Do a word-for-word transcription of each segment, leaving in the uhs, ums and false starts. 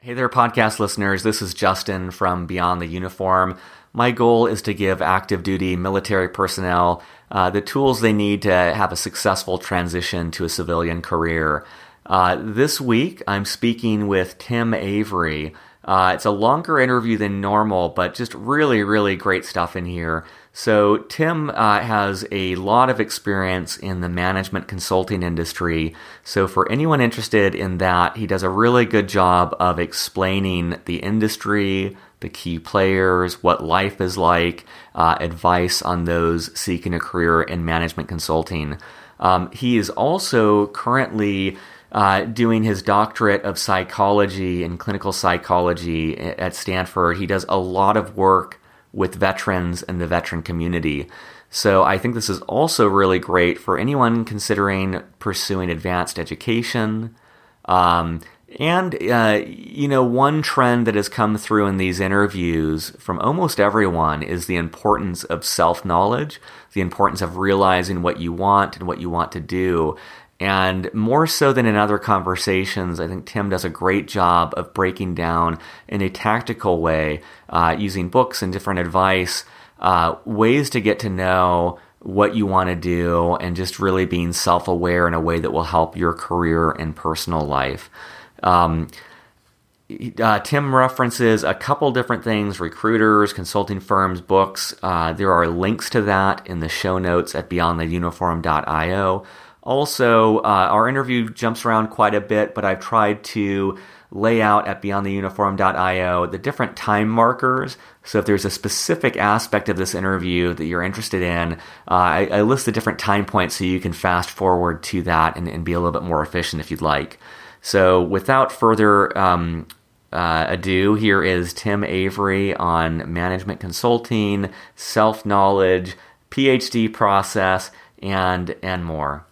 Hey there, podcast listeners. This is Justin from Beyond the Uniform. My goal is to give active duty military personnel uh, the tools they need to have a successful transition to a civilian career. Uh, this week, I'm speaking with Tim Avery. Uh, it's a longer interview than normal, but just really, really great stuff in here. So Tim uh, has a lot of experience in the management consulting industry. So for anyone interested in that, he does a really good job of explaining the industry, the key players, what life is like, uh, advice on those seeking a career in management consulting. Um, he is also currently Uh, doing his doctorate of psychology and clinical psychology at Stanford. He does a lot of work with veterans and the veteran community. So I think this is also really great for anyone considering pursuing advanced education. Um, and, uh, you know, one trend that has come through in these interviews from almost everyone is the importance of self-knowledge, the importance of realizing what you want and what you want to do. And more so than in other conversations, I think Tim does a great job of breaking down in a tactical way, uh, using books and different advice, uh, ways to get to know what you want to do and just really being self-aware in a way that will help your career and personal life. Um, uh, Tim references a couple different things: recruiters, consulting firms, books. Uh, there are links to that in the show notes at beyond the uniform dot io. Also, uh, our interview jumps around quite a bit, but I've tried to lay out at beyond the uniform dot io the different time markers. So if there's a specific aspect of this interview that you're interested in, uh, I, I list the different time points so you can fast forward to that and, and be a little bit more efficient if you'd like. So without further um, uh, ado, here is Tim Avery on management consulting, self-knowledge, P H D process, and and more.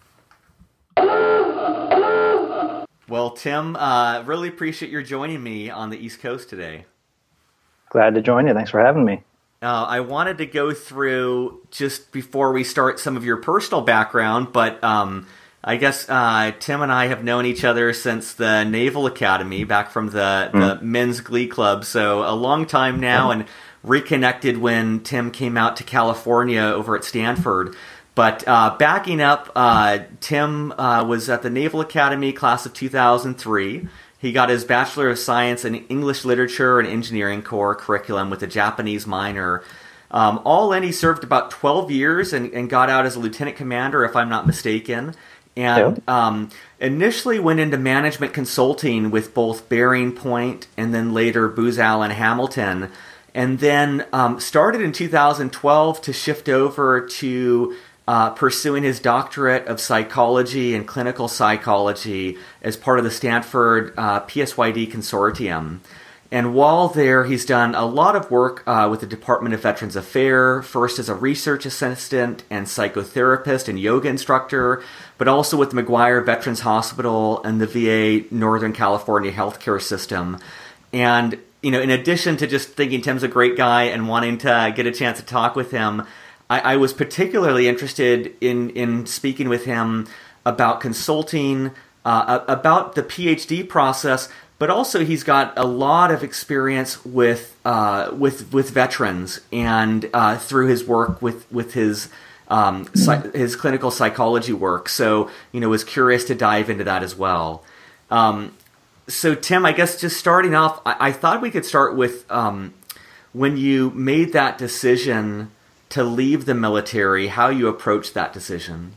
Well, Tim, uh, really appreciate your joining me on the East Coast today. Glad to join you. Thanks for having me. Uh, I wanted to go through, just before we start, some of your personal background, but um, I guess uh, Tim and I have known each other since the Naval Academy, back from the, mm. the men's glee club, so a long time now, mm. and reconnected when Tim came out to California over at Stanford. But uh, backing up, uh, Tim uh, was at the Naval Academy, class of two thousand three. He got his Bachelor of Science in English Literature and Engineering Core curriculum with a Japanese minor. Um, all in, he served about twelve years and, and got out as a lieutenant commander, if I'm not mistaken. And um, initially went into management consulting with both Bearing Point and then later Booz Allen Hamilton. And then um, started in two thousand twelve to shift over to Uh, pursuing his doctorate of psychology and clinical psychology as part of the Stanford uh, P S Y D consortium. And while there, he's done a lot of work uh, with the Department of Veterans Affairs, first as a research assistant and psychotherapist and yoga instructor, but also with McGuire Veterans Hospital and the V A Northern California healthcare system. And, you know, in addition to just thinking Tim's a great guy and wanting to get a chance to talk with him, I, I was particularly interested in, in speaking with him about consulting, uh, about the P H D process, but also he's got a lot of experience with uh, with with veterans and uh, through his work with with his um, psych, his clinical psychology work. So, you know, was curious to dive into that as well. Um, so, Tim, I guess just starting off, I, I thought we could start with um, when you made that decision to leave the military, how you approached that decision.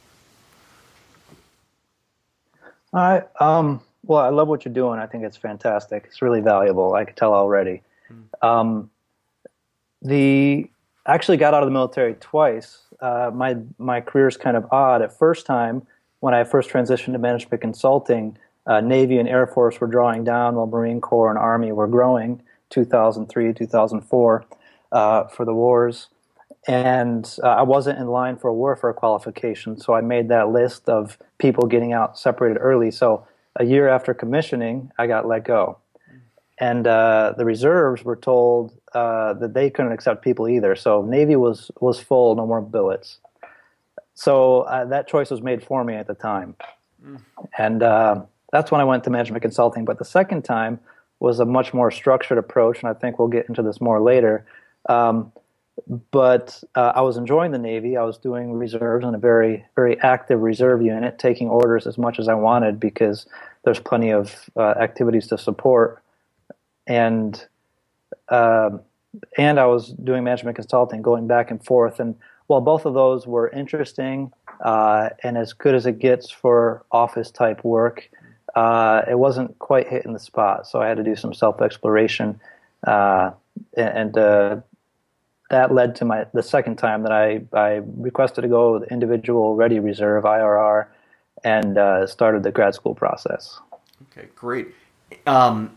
All right. Um, well, I love what you're doing. I think it's fantastic. It's really valuable. I can tell already. Mm. Um, the I actually got out of the military twice. Uh, my my career's kind of odd. At first time, when I first transitioned to management consulting, uh, Navy and Air Force were drawing down while Marine Corps and Army were growing, two thousand three, two thousand four, uh, for the wars. And uh, I wasn't in line for a warfare qualification, so I made that list of people getting out separated early. So a year after commissioning, I got let go. And uh, the reserves were told uh, that they couldn't accept people either. So Navy was, was full, no more billets. So uh, that choice was made for me at the time. Mm. And uh, that's when I went to management consulting. But the second time was a much more structured approach, and I think we'll get into this more later. Um, but uh, I was enjoying the Navy. I was doing reserves in a very, very active reserve unit, taking orders as much as I wanted because there's plenty of uh, activities to support. And um, and I was doing management consulting, going back and forth. And while both of those were interesting uh, and as good as it gets for office type work, uh, it wasn't quite hitting the spot. So I had to do some self exploration, uh, and uh, that led to my the second time that I I requested to go with individual ready reserve I R R, and uh, started the grad school process. Okay, great. Um,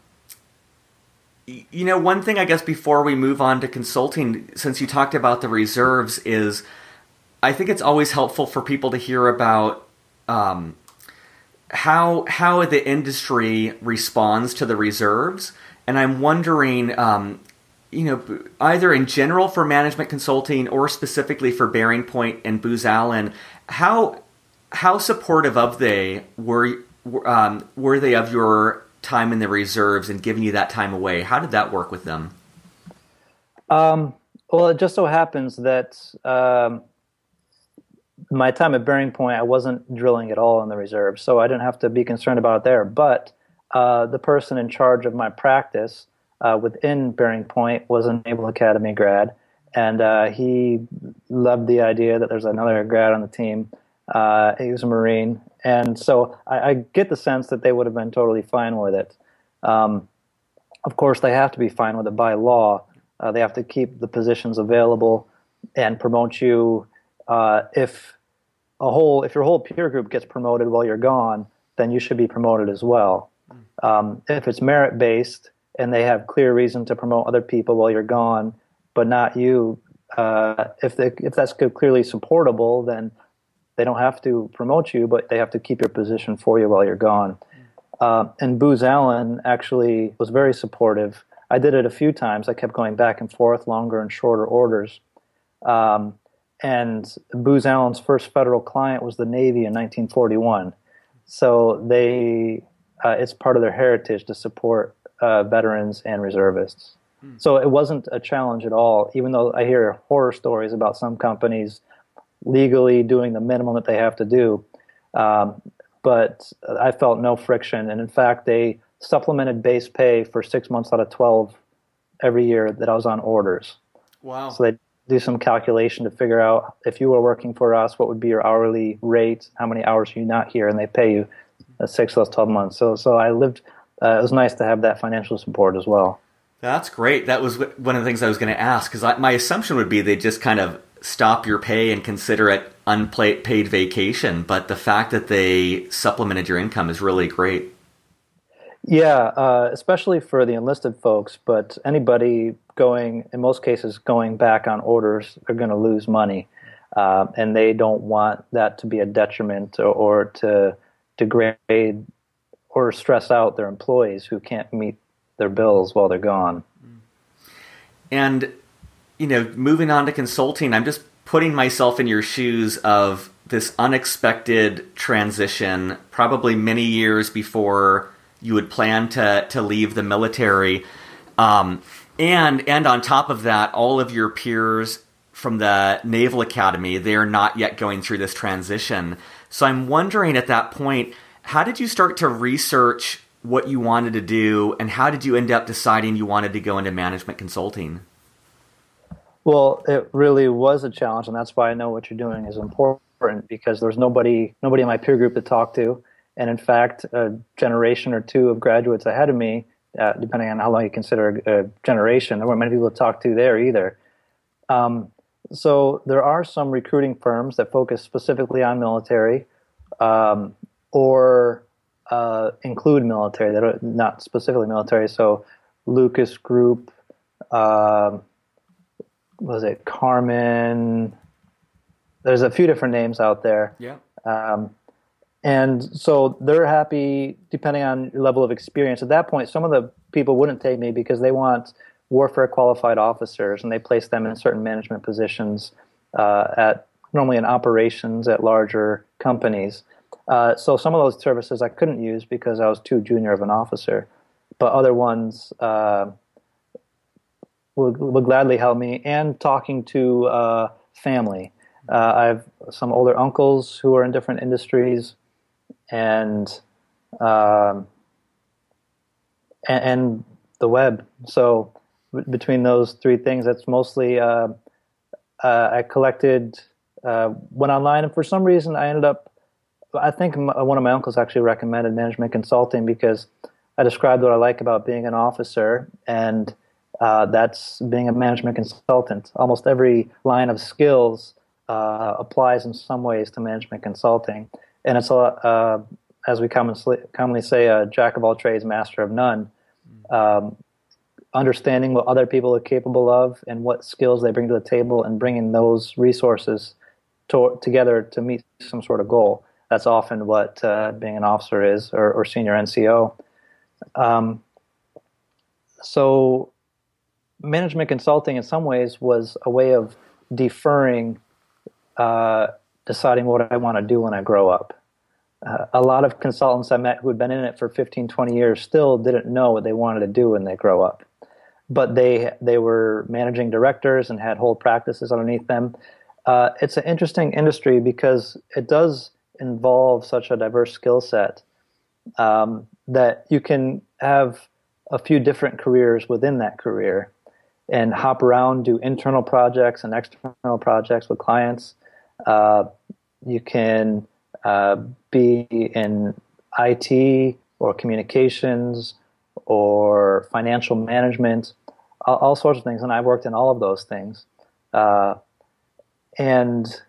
You know, one thing I guess before we move on to consulting, since you talked about the reserves, is I think it's always helpful for people to hear about um, how how the industry responds to the reserves. And I'm wondering, um, you know, either in general for management consulting or specifically for Bearing Point and Booz Allen, how how supportive of they were um, were they of your time in the reserves and giving you that time away? How did that work with them? Um, well, it just so happens that um, my time at Bearing Point, I wasn't drilling at all in the reserves, so I didn't have to be concerned about it there. But uh, the person in charge of my practice uh, within Bearing Point was a Naval Academy grad, and uh, he loved the idea that there's another grad on the team. Uh, he was a Marine. And so I, I get the sense that they would have been totally fine with it. Um, of course, they have to be fine with it by law. Uh, they have to keep the positions available and promote you. Uh, if a whole, if your whole peer group gets promoted while you're gone, then you should be promoted as well. Um, if it's merit-based and they have clear reason to promote other people while you're gone, but not you, uh, if they, if that's clearly supportable, then they don't have to promote you, but they have to keep your position for you while you're gone. Uh, and Booz Allen actually was very supportive. I did it a few times. I kept going back and forth, longer and shorter orders. Um, and Booz Allen's first federal client was the Navy in nineteen forty-one. So they, uh, it's part of their heritage to support uh, veterans and reservists. Mm. So it wasn't a challenge at all, even though I hear horror stories about some companies legally doing the minimum that they have to do. Um, but I felt no friction. And in fact, they supplemented base pay for six months out of twelve every year that I was on orders. Wow. So they do some calculation to figure out if you were working for us, what would be your hourly rate, how many hours are you not here, and they pay you uh, six plus twelve months. So so I lived, uh, it was nice to have that financial support as well. That's great. That was one of the things I was going to ask, because my assumption would be they just kind of stop your pay and consider it unpaid vacation, but the fact that they supplemented your income is really great. Yeah, uh, especially for the enlisted folks, but anybody going, in most cases, going back on orders are going to lose money, uh, and they don't want that to be a detriment or, or to degrade or stress out their employees who can't meet their bills while they're gone. And you know, moving on to consulting, I'm just putting myself in your shoes of this unexpected transition, probably many years before you would plan to to leave the military. Um, and and on top of that, all of your peers from the Naval Academy, they're not yet going through this transition. So I'm wondering at that point, how did you start to research what you wanted to do, and how did you end up deciding you wanted to go into management consulting? Well, it really was a challenge, and that's why I know what you're doing is important, because there's nobody nobody in my peer group to talk to. And in fact, a generation or two of graduates ahead of me, uh, depending on how long you consider a, a generation, there weren't many people to talk to there either. Um, so there are some recruiting firms that focus specifically on military um, or uh, include military, that are not specifically military. So Lucas Group, um, was it Carmen? There's a few different names out there. Yeah. Um, and so they're happy depending on your level of experience. At that point, some of the people wouldn't take me because they want warfare qualified officers, and they place them in certain management positions uh, at normally in operations at larger companies. Uh, so some of those services I couldn't use because I was too junior of an officer. but other ones uh, will, will gladly help me. And talking to uh, family. Uh, I have some older uncles who are in different industries, and um, and, and the web. So b- between those three things, that's mostly uh, uh, I collected, uh, went online, and for some reason I ended up. I think m- one of my uncles actually recommended management consulting because I described what I like about being an officer, and uh, that's being a management consultant. Almost every line of skills uh, applies in some ways to management consulting, and it's a uh, as we commonly commonly say, a jack of all trades, master of none. Um, understanding what other people are capable of and what skills they bring to the table, and bringing those resources to, together to meet some sort of goal. That's often what uh, being an officer is, or, or senior N C O. Um, so management consulting in some ways was a way of deferring uh, deciding what I want to do when I grow up. Uh, a lot of consultants I met who had been in it for fifteen, twenty years still didn't know what they wanted to do when they grow up. But they they were managing directors and had whole practices underneath them. Uh, it's an interesting industry because it does involve such a diverse skill set um, that you can have a few different careers within that career and hop around, do internal projects and external projects with clients. Uh, you can uh, be in I T or communications or financial management, all, all sorts of things. And I've worked in all of those things. Uh, and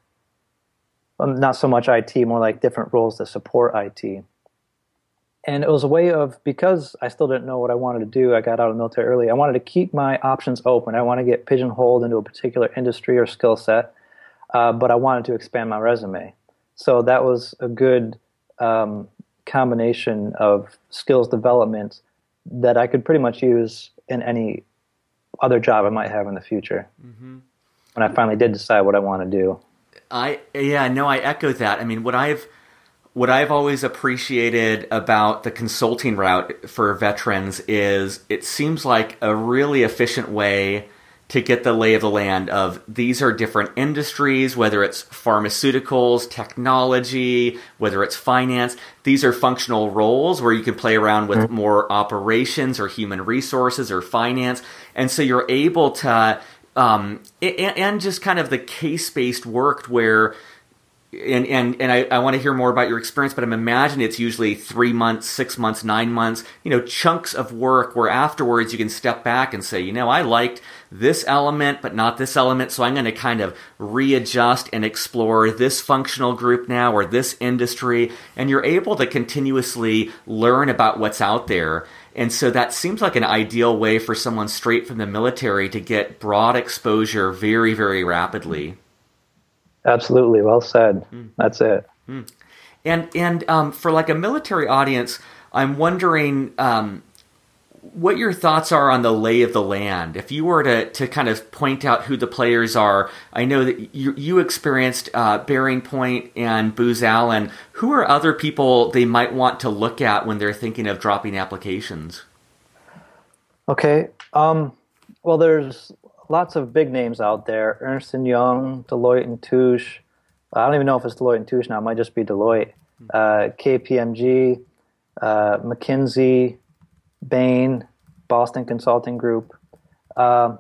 not so much I T, more like different roles that support I T. And it was a way of, because I still didn't know what I wanted to do, I got out of the military early, I wanted to keep my options open. I want to get pigeonholed into a particular industry or skill set, uh, but I wanted to expand my resume. So that was a good um, combination of skills development that I could pretty much use in any other job I might have in the future. Mm-hmm. When I finally did decide what I want to do. I yeah, no, I echo that. I mean, what I've what I've always appreciated about the consulting route for veterans is it seems like a really efficient way to get the lay of the land of these are different industries, whether it's pharmaceuticals, technology, whether it's finance. These are functional roles where you can play around with mm-hmm. more operations or human resources or finance. And so you're able to, um, and, and just kind of the case-based work where And and and I, I want to hear more about your experience, but I'm imagining it's usually three months, six months, nine months, you know, chunks of work where afterwards you can step back and say, you know, I liked this element, but not this element, so I'm going to kind of readjust and explore this functional group now or this industry, and you're able to continuously learn about what's out there. And so that seems like an ideal way for someone straight from the military to get broad exposure very, very rapidly. Absolutely, well said. Mm. That's it. Mm. And and um, for like a military audience, I'm wondering um, what your thoughts are on the lay of the land. If you were to to kind of point out who the players are, I know that you you experienced uh, Bearing Point and Booz Allen. Who are other people they might want to look at when they're thinking of dropping applications? Okay. Um, well, there's lots of big names out there: Ernst and Young, Deloitte and Touche. I don't even know if it's Deloitte and Touche now. It might just be Deloitte. Uh, K P M G, uh, McKinsey, Bain, Boston Consulting Group. Uh,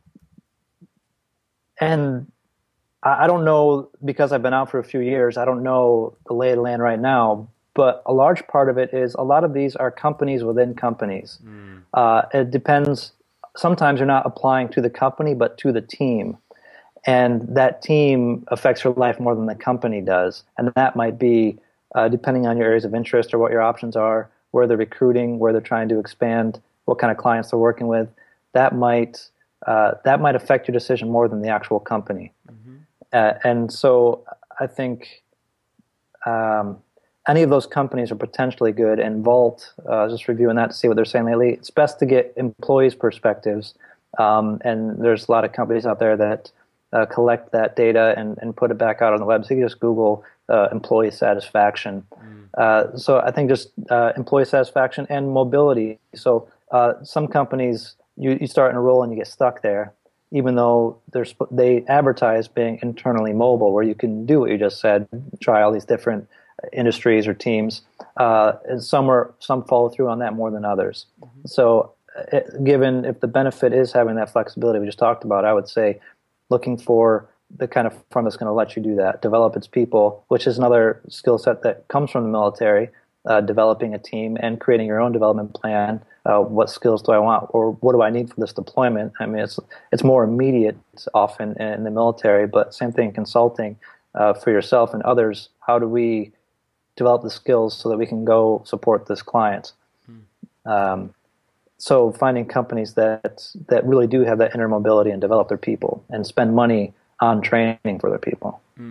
and I, I don't know, because I've been out for a few years, I don't know the lay of the land right now, but a large part of it is a lot of these are companies within companies. Mm. Uh, it depends. Sometimes you're not applying to the company, but to the team. And that team affects your life more than the company does. And that might be, uh, depending on your areas of interest or what your options are, where they're recruiting, where they're trying to expand, what kind of clients they're working with, that might uh, that might affect your decision more than the actual company. Mm-hmm. Uh, and so I think um, any of those companies are potentially good. And Vault, uh, just reviewing that to see what they're saying lately, it's best to get employees' perspectives. Um, and there's a lot of companies out there that uh, collect that data and, and put it back out on the web. So you can just Google uh, employee satisfaction. Mm. Uh, so I think just uh, employee satisfaction and mobility. So uh, some companies, you, you start in a role and you get stuck there, even though there's, they advertise being internally mobile, where you can do what you just said, try all these different industries or teams. Uh, and some are some follow through on that more than others. Mm-hmm. So, it, given if the benefit is having that flexibility we just talked about, I would say looking for the kind of firm that's going to let you do that, develop its people, which is another skill set that comes from the military. Uh, developing a team and creating your own development plan. Uh, what skills do I want, or what do I need for this deployment? I mean, it's it's more immediate often in the military, but same thing in consulting uh, for yourself and others. How do we develop the skills so that we can go support this client? Hmm. Um, so finding companies that that really do have that inner mobility and develop their people and spend money on training for their people. Hmm.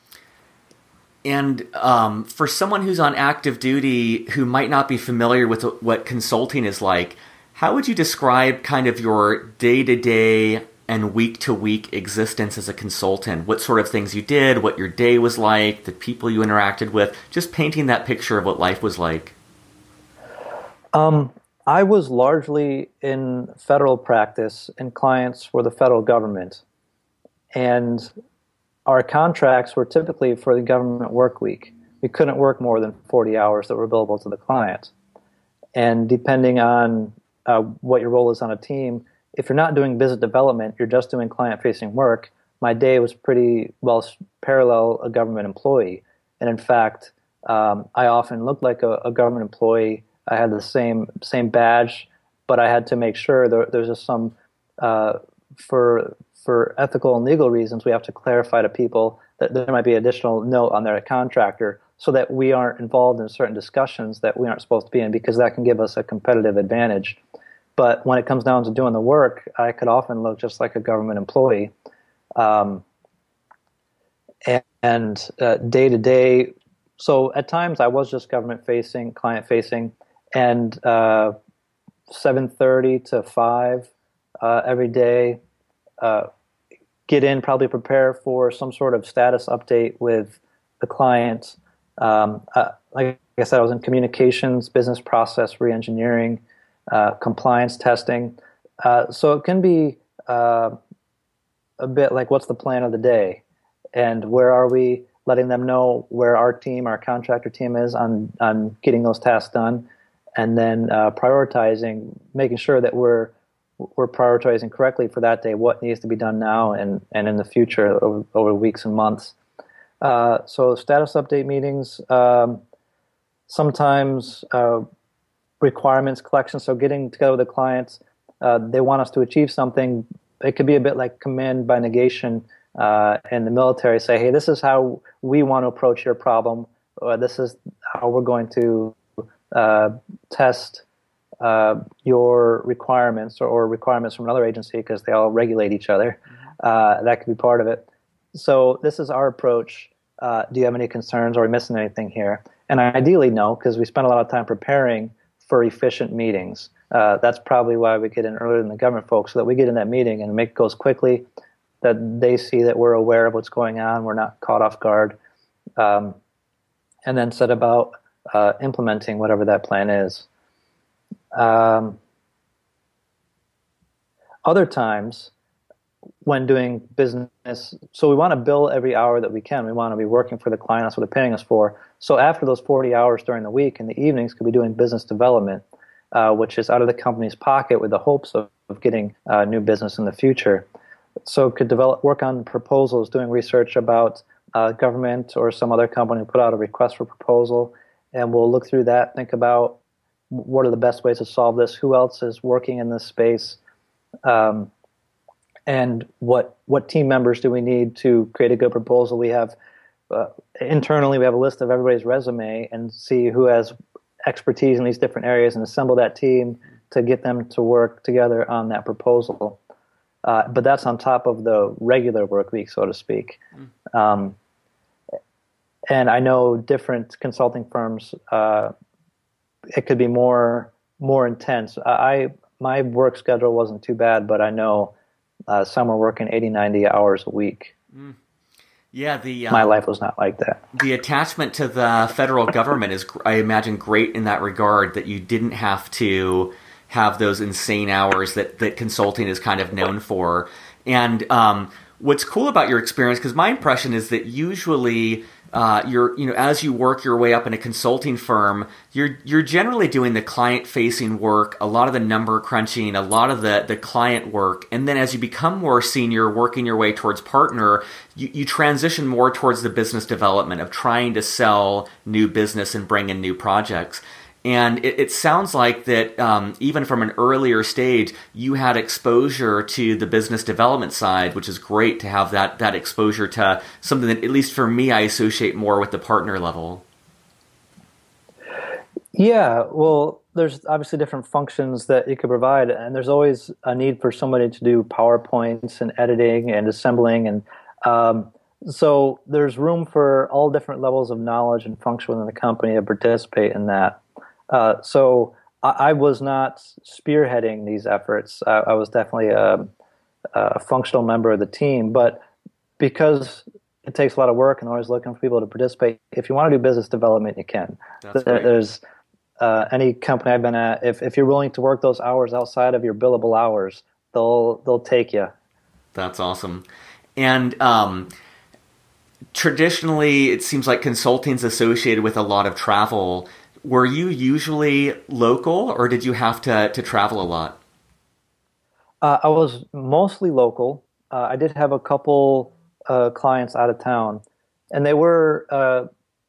And um, for someone who's on active duty who might not be familiar with what consulting is like, how would you describe kind of your day-to-day and week-to-week existence as a consultant? What sort of things you did, what your day was like, the people you interacted with, just painting that picture of what life was like? Um, I was largely in federal practice, and clients were the federal government. And our contracts were typically for the government work week. We couldn't work more than forty hours that were billable to the client. And depending on uh, what your role is on a team, if you're not doing business development, you're just doing client-facing work, my day was pretty well parallel a government employee. And in fact, um, I often looked like a, a government employee. I had the same same badge, but I had to make sure there, there's just some, uh, for for ethical and legal reasons, we have to clarify to people that there might be additional note on their contractor so that we aren't involved in certain discussions that we aren't supposed to be in, because that can give us a competitive advantage. But when it comes down to doing the work, I could often look just like a government employee. Um, and uh, day to day, so at times I was just government facing, client facing, and uh, seven thirty to five uh, every day, uh, get in, probably prepare for some sort of status update with the client. Um, uh, like I said, I was in communications, business process re-engineering, uh, compliance testing. Uh, so it can be uh, a bit like, what's the plan of the day? And where are we, letting them know where our team, our contractor team is on, on getting those tasks done. And then uh, prioritizing, making sure that we're we're prioritizing correctly for that day, what needs to be done now and, and in the future over, over weeks and months. Uh, so status update meetings, um, sometimes uh, requirements collection, so getting together with the clients, uh, they want us to achieve something. It could be a bit like command by negation uh, in the military, say, hey, this is how we want to approach your problem, or this is how we're going to uh, test Uh, your requirements or, or requirements from another agency, because they all regulate each other. Uh, that could be part of it. So this is our approach. Uh, do you have any concerns? Are we missing anything here? And ideally, no, because we spend a lot of time preparing for efficient meetings. Uh, that's probably why we get in earlier than the government folks, so that we get in that meeting and make it goes quickly, that they see that we're aware of what's going on, we're not caught off guard, um, and then set about uh, implementing whatever that plan is. Um, other times when doing business, so we want to bill every hour that we can. We want to be working for the client. That's what they're paying us for. So after those forty hours during the week, in the evenings, could be doing business development, uh, which is out of the company's pocket with the hopes of, of getting uh, new business in the future. So could develop, work on proposals, doing research about uh, government or some other company put out a request for proposal, and we'll look through that, think about what are the best ways to solve this, who else is working in this space, um, and what what team members do we need to create a good proposal. We have, uh, internally, we have a list of everybody's resume and see who has expertise in these different areas and assemble that team to get them to work together on that proposal. Uh, but that's on top of the regular work week, so to speak. Mm. Um, and I know different consulting firms, uh, it could be more more intense. I my work schedule wasn't too bad, but I know uh, some were working eighty, ninety hours a week. Mm. Yeah, the um, my life was not like that. The attachment to the federal government is, I imagine, great in that regard, that you didn't have to have those insane hours that, that consulting is kind of known for. And um, what's cool about your experience, because my impression is that usually uh, you're, you know, as you work your way up in a consulting firm, you're you're generally doing the client-facing work, a lot of the number crunching, a lot of the, the client work. And then as you become more senior, working your way towards partner, you, you transition more towards the business development of trying to sell new business and bring in new projects. And it, it sounds like that um, even from an earlier stage, you had exposure to the business development side, which is great to have that that exposure to something that, at least for me, I associate more with the partner level. Yeah, well, there's obviously different functions that you could provide, and there's always a need for somebody to do PowerPoints and editing and assembling, and um, so there's room for all different levels of knowledge and function within the company to participate in that. Uh, so I, I was not spearheading these efforts. I, I was definitely a, a functional member of the team, but because it takes a lot of work and always looking for people to participate, if you want to do business development, you can. That's there, great. There's uh, any company I've been at, if, if you're willing to work those hours outside of your billable hours, they'll they'll take you. That's awesome. And um, traditionally, it seems like consulting's associated with a lot of travel. Were you usually local, or did you have to, to travel a lot? Uh, I was mostly local. Uh, I did have a couple uh, clients out of town, and they were. Uh,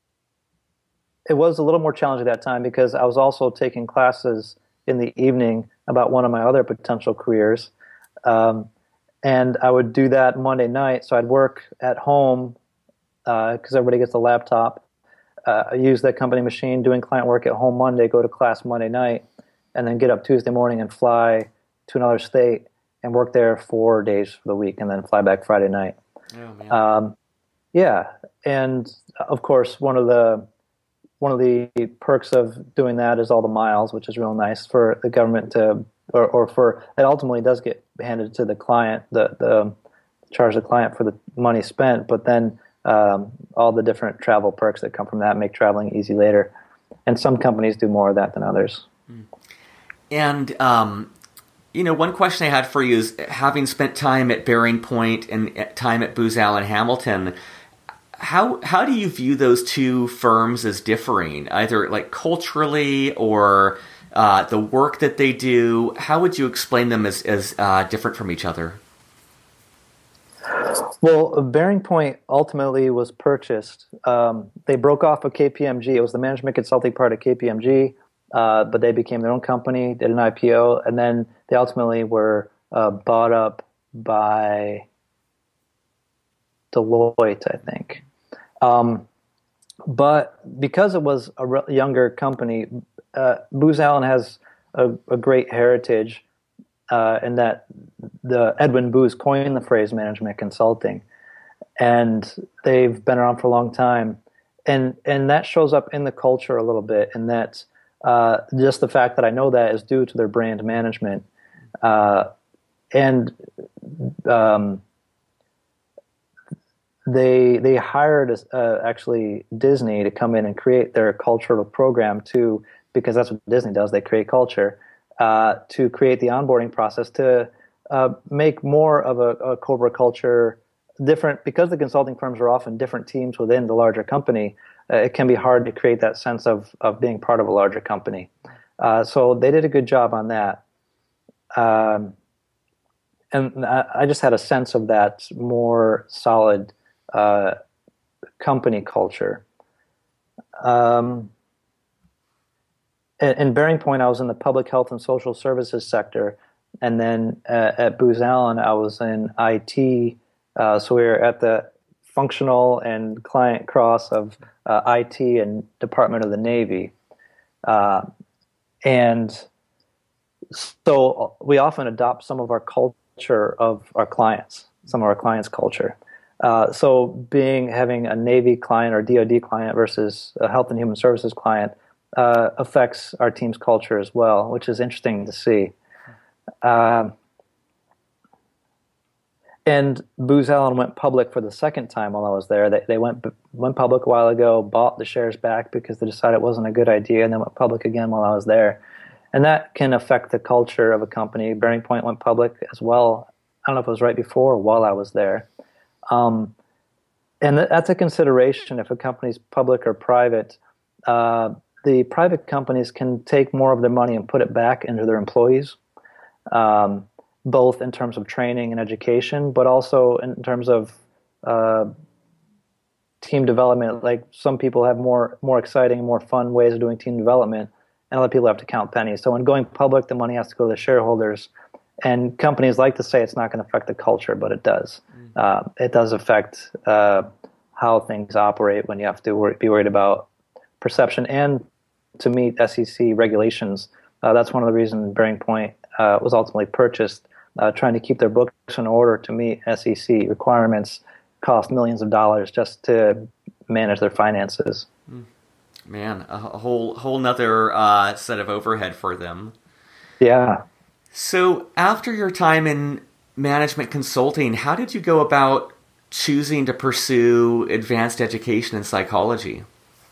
it was a little more challenging at that time because I was also taking classes in the evening about one of my other potential careers, um, and I would do that Monday night. So I'd work at home because uh, everybody gets a laptop. Uh, I use that company machine doing client work at home Monday, go to class Monday night, and then get up Tuesday morning and fly to another state and work there four days for the week and then fly back Friday night. Oh, man. Um, yeah, and of course, one of the one of the perks of doing that is all the miles, which is real nice for the government to, or, or for, it ultimately does get handed to the client, the, the charge the client for the money spent, but then Um, all the different travel perks that come from that make traveling easy later. And some companies do more of that than others. And, um, you know, one question I had for you is, having spent time at Bearing Point and time at Booz Allen Hamilton, how how do you view those two firms as differing, either like culturally or uh, the work that they do? How would you explain them as, as uh, different from each other? Well, Bearing Point ultimately was purchased. Um, they broke off of K P M G. It was the management consulting part of K P M G, uh, but they became their own company, did an I P O, and then they ultimately were uh, bought up by Deloitte, I think. Um, but because it was a re- younger company, uh, Booz Allen has a, a great heritage uh, in that the Edwin Booz coined the phrase management consulting, and they've been around for a long time, and and that shows up in the culture a little bit, and that uh, just the fact that I know that is due to their brand management, uh, and um, they they hired uh, actually Disney to come in and create their cultural program too, because that's what Disney does. They create culture uh, to create the onboarding process to Uh, make more of a, a Cobra culture different, because the consulting firms are often different teams within the larger company. Uh, it can be hard to create that sense of, of being part of a larger company. Uh, so they did a good job on that. Um, and I, I just had a sense of that more solid uh, company culture. Um, in, in Bearing Point, I was in the public health and social services sector. And then uh, at Booz Allen, I was in I T, uh, so we were at the functional and client cross of uh, I T and Department of the Navy. Uh, and so we often adopt some of our culture of our clients, some of our clients' culture. Uh, so being, having a Navy client or D O D client versus a Health and Human Services client uh, affects our team's culture as well, which is interesting to see. Uh, and Booz Allen went public for the second time while I was there. They, they went went public a while ago, bought the shares back because they decided it wasn't a good idea, and then went public again while I was there. And that can affect the culture of a company. Bearing Point went public as well. I don't know if it was right before or while I was there. Um, and th- that's a consideration if a company's public or private. Uh, the private companies can take more of their money and put it back into their employees, um, both in terms of training and education, but also in terms of uh, team development. Like some people have more more exciting, more fun ways of doing team development, and other people have to count pennies. So when going public, the money has to go to the shareholders. And companies like to say it's not going to affect the culture, but it does. Mm. Uh, it does affect uh, how things operate when you have to wor- be worried about perception and to meet S E C regulations. Uh, that's one of the reasons Bearing Point uh, was ultimately purchased, uh, trying to keep their books in order to meet S E C requirements, cost millions of dollars just to manage their finances. Man, a whole whole nother uh, set of overhead for them. Yeah. So after your time in management consulting, how did you go about choosing to pursue advanced education in psychology?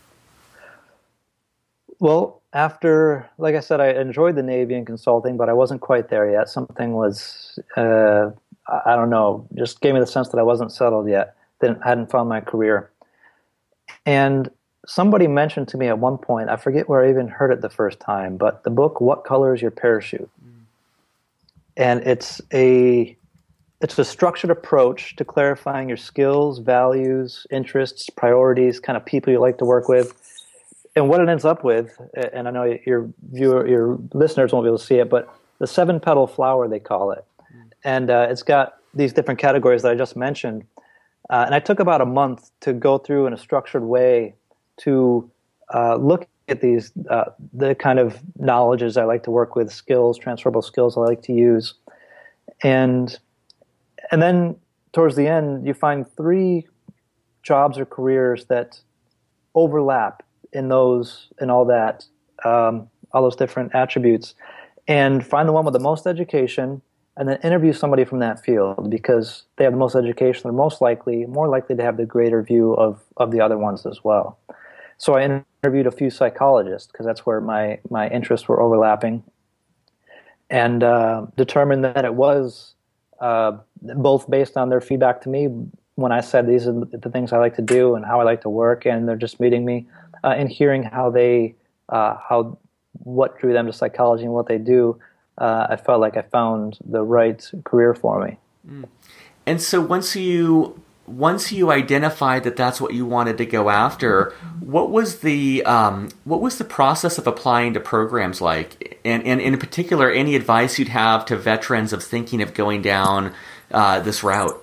Well, after, like I said, I enjoyed the Navy and consulting, but I wasn't quite there yet. Something was, uh, I don't know, just gave me the sense that I wasn't settled yet, that I hadn't found my career. And somebody mentioned to me at one point, I forget where I even heard it the first time, but the book, What Color is Your Parachute? Mm. And it's a it's a structured approach to clarifying your skills, values, interests, priorities, kind of people you like to work with. And what it ends up with, and I know your viewer, your listeners won't be able to see it, but the seven petal flower, they call it. Mm. And uh, it's got these different categories that I just mentioned. Uh, and I took about a month to go through in a structured way to uh, look at these, uh, the kind of knowledges I like to work with, skills, transferable skills I like to use. And and then towards the end, you find three jobs or careers that overlap in those, in all that, um, all those different attributes. And find the one with the most education, and then interview somebody from that field because they have the most education. They're most likely, more likely to have the greater view of, of the other ones as well. So I interviewed a few psychologists because that's where my, my interests were overlapping, and uh, determined that it was uh, both based on their feedback to me when I said these are the things I like to do and how I like to work, and they're just meeting me uh, and hearing how they, uh, how what drew them to psychology and what they do. Uh, I felt like I found the right career for me. Mm. And so once you once you identified that that's what you wanted to go after, what was the um, what was the process of applying to programs like? And, and in particular, any advice you'd have to veterans of thinking of going down uh, this route?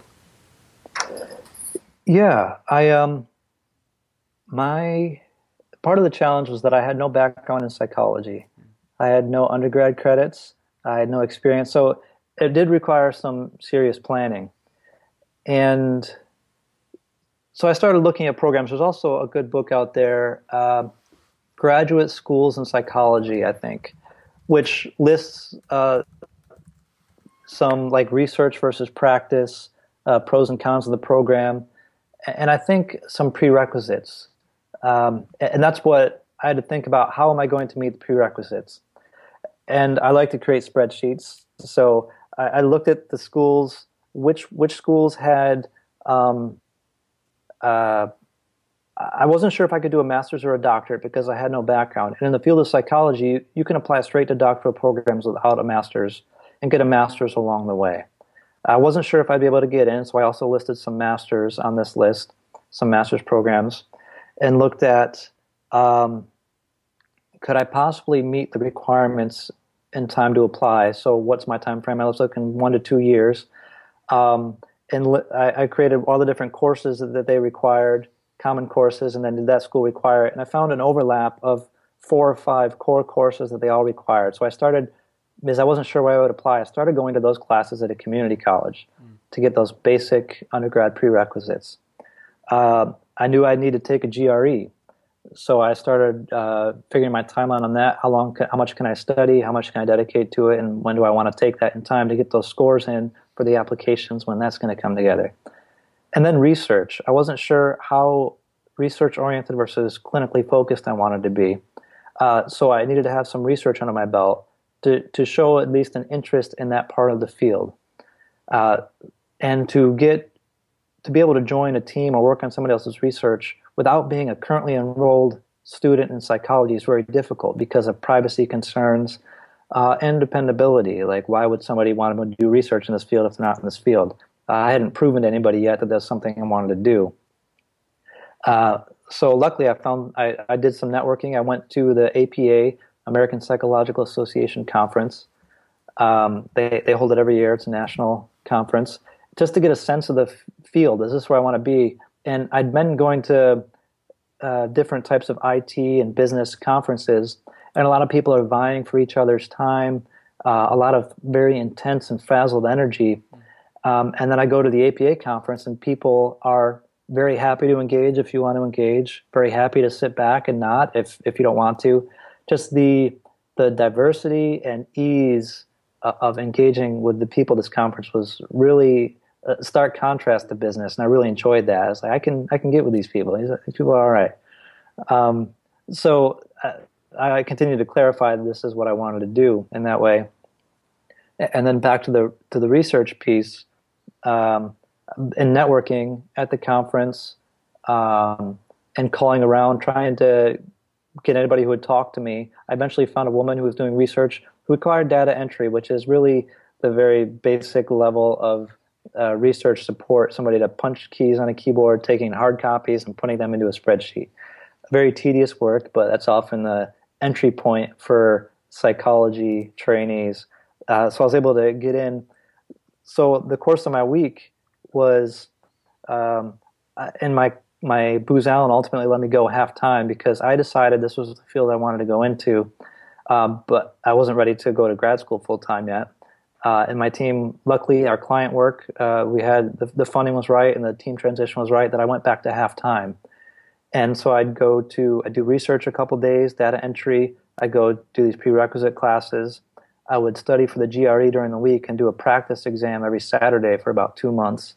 Yeah, I um, my part of the challenge was that I had no background in psychology. I had no undergrad credits. I had no experience, so it did require some serious planning. And so I started looking at programs. There's also a good book out there, uh, Graduate Schools in Psychology, I think, which lists uh, some like research versus practice, uh, pros and cons of the program, and I think some prerequisites. Um, and that's what I had to think about. How am I going to meet the prerequisites? And I like to create spreadsheets. So I, I looked at the schools, which which schools had, um, uh, I wasn't sure if I could do a master's or a doctorate because I had no background. And in the field of psychology, you, you can apply straight to doctoral programs without a master's and get a master's along the way. I wasn't sure if I'd be able to get in, so I also listed some masters on this list, some master's programs, and looked at um, could I possibly meet the requirements in time to apply? So what's my time frame? I was looking one to two years. Um, and li- I, I created all the different courses that, that they required, common courses, and then did that school require it? And I found an overlap of four or five core courses that they all required. So I started, because I wasn't sure where I would apply, I started going to those classes at a community college mm. to get those basic undergrad prerequisites. Uh, I knew I needed to take a G R E. So I started uh, figuring my timeline on that. How long? Can, how much can I study? How much can I dedicate to it? And when do I want to take that in time to get those scores in for the applications? When that's going to come together? And then research. I wasn't sure how research oriented versus clinically focused I wanted to be. Uh, so I needed to have some research under my belt to, to show at least an interest in that part of the field. Uh, and to get to be able to join a team or work on somebody else's research without being a currently enrolled student in psychology is very difficult because of privacy concerns uh, and dependability. Like, why would somebody want to do research in this field if they're not in this field? Uh, I hadn't proven to anybody yet that that's something I wanted to do. Uh, so luckily, I found I, I did some networking. I went to the A P A, American Psychological Association conference. Um, they they hold it every year. It's a national conference, just to get a sense of the f- field. Is this where I want to be? And I'd been going to uh, different types of I T and business conferences, and a lot of people are vying for each other's time. Uh, a lot of very intense and frazzled energy. Um, and then I go to the A P A conference, and people are very happy to engage if you want to engage, very happy to sit back and not if if you don't want to. Just the the diversity and ease uh, of engaging with the people at this conference was really a stark contrast to business, and I really enjoyed that. I was like, I can I can get with these people. These, these people are all right. Um, so uh, I continued to clarify that this is what I wanted to do in that way. And then back to the to the research piece, um, in networking at the conference, um, and calling around, trying to get anybody who would talk to me. I eventually found a woman who was doing research who required data entry, which is really the very basic level of uh, research support, somebody to punch keys on a keyboard, taking hard copies and putting them into a spreadsheet. Very tedious work, but that's often the entry point for psychology trainees. Uh, so I was able to get in. So the course of my week was, um, and my my Booz Allen ultimately let me go half time because I decided this was the field I wanted to go into, um, but I wasn't ready to go to grad school full time yet. Uh, and my team, luckily, our client work, uh, we had the, the funding was right and the team transition was right that I went back to half time. And so I'd go to I do research a couple days, data entry. I go do these prerequisite classes. I would study for the G R E during the week and do a practice exam every Saturday for about two months,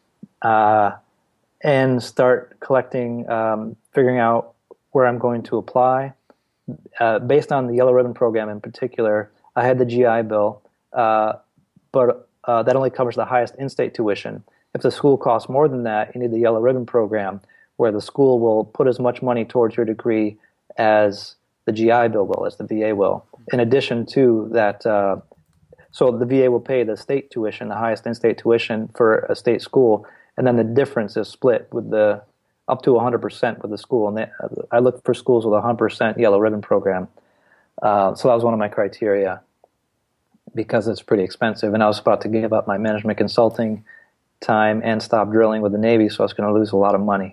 uh, and start collecting, um, figuring out where I'm going to apply. Uh, based on the Yellow Ribbon program in particular, I had the G I Bill, uh, but uh, that only covers the highest in-state tuition. If the school costs more than that, you need the Yellow Ribbon program, where the school will put as much money towards your degree as the G I Bill will, as the V A will. In addition to that, uh, so the V A will pay the state tuition, the highest in-state tuition for a state school, and then the difference is split with the up to one hundred percent with the school. And they, I looked for schools with a one hundred percent Yellow Ribbon program. Uh, so that was one of my criteria because it's pretty expensive. And I was about to give up my management consulting time and stop drilling with the Navy, so I was going to lose a lot of money.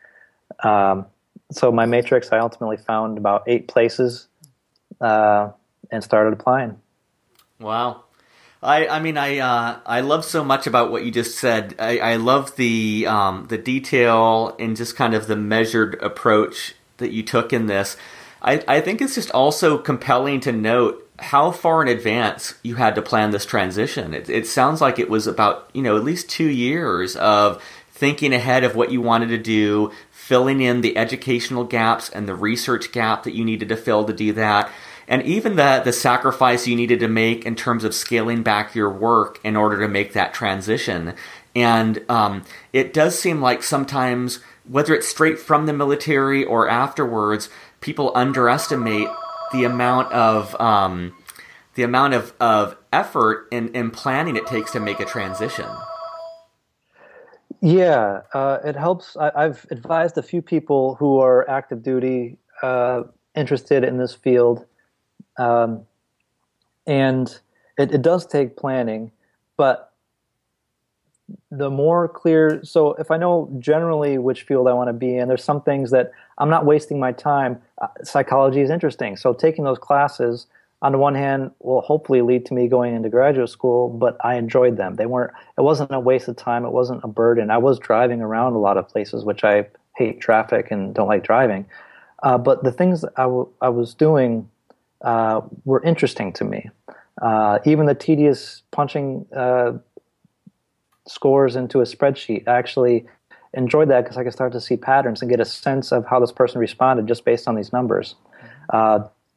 Um, so my matrix, I ultimately found about eight places uh, and started applying. Wow. I, I mean, I uh, I love so much about what you just said. I, I love the um, the detail and just kind of the measured approach that you took in this. I, I think it's just also compelling to note how far in advance you had to plan this transition. It, it sounds like it was about, you know, at least two years of thinking ahead of what you wanted to do, filling in the educational gaps and the research gap that you needed to fill to do that. And even the, the sacrifice you needed to make in terms of scaling back your work in order to make that transition. And um, it does seem like sometimes, whether it's straight from the military or afterwards, people underestimate the amount of um, the amount of, of effort and, and planning it takes to make a transition. Yeah, uh, it helps. I, I've advised a few people who are active duty, uh, interested in this field. Um, and it, it does take planning, but the more clear, so if I know generally which field I want to be in, there's some things that I'm not wasting my time. Uh, psychology is interesting. So taking those classes, on the one hand, will hopefully lead to me going into graduate school, but I enjoyed them. They weren't, it wasn't a waste of time. It wasn't a burden. I was driving around a lot of places, which I hate traffic and don't like driving. Uh, but the things that I, w- I was doing Uh, were interesting to me. Uh, even the tedious punching uh, scores into a spreadsheet, I actually enjoyed that because I could start to see patterns and get a sense of how this person responded just based on these numbers. Uh,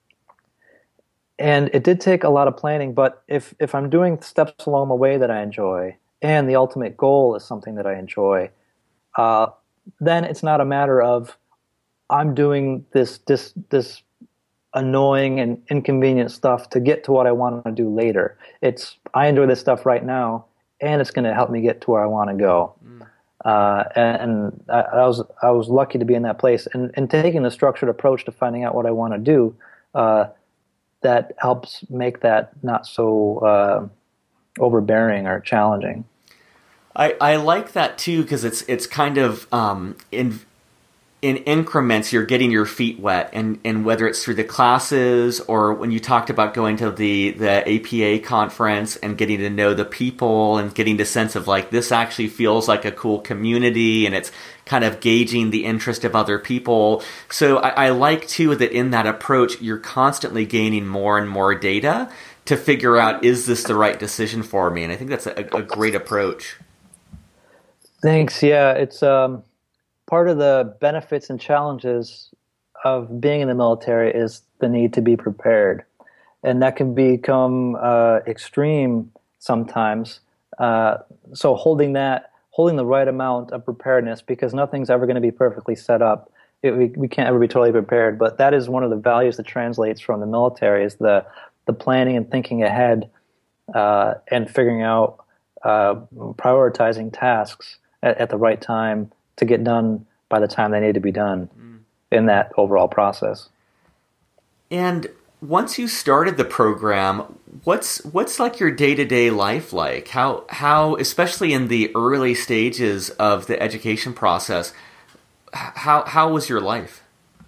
and it did take a lot of planning, but if, if I'm doing steps along the way that I enjoy, and the ultimate goal is something that I enjoy, uh, then it's not a matter of I'm doing this this this annoying and inconvenient stuff to get to what I want to do later. It's I enjoy this stuff right now, and it's going to help me get to where I want to go. Mm. Uh, and and I, I was I was lucky to be in that place, and, and taking the structured approach to finding out what I want to do. Uh, that helps make that not so uh, overbearing or challenging. I, I like that too, because it's it's kind of um, in in increments. You're getting your feet wet, and, and whether it's through the classes or when you talked about going to the, the A P A conference and getting to know the people and getting the sense of like this actually feels like a cool community, and it's kind of gauging the interest of other people. So I, I like too that in that approach you're constantly gaining more and more data to figure out, is this the right decision for me? And I think that's a, a great approach. Thanks. Yeah, it's um, part of the benefits and challenges of being in the military is the need to be prepared, and that can become uh, extreme sometimes. Uh, so holding that, holding the right amount of preparedness, because nothing's ever going to be perfectly set up. It, we we can't ever be totally prepared. But that is one of the values that translates from the military is the the planning and thinking ahead, uh, and figuring out uh, prioritizing tasks at, at the right time to get done by the time they need to be done mm. in that overall process. And once you started the program, what's what's like your day-to-day life like? How how especially in the early stages of the education process, how how was your life?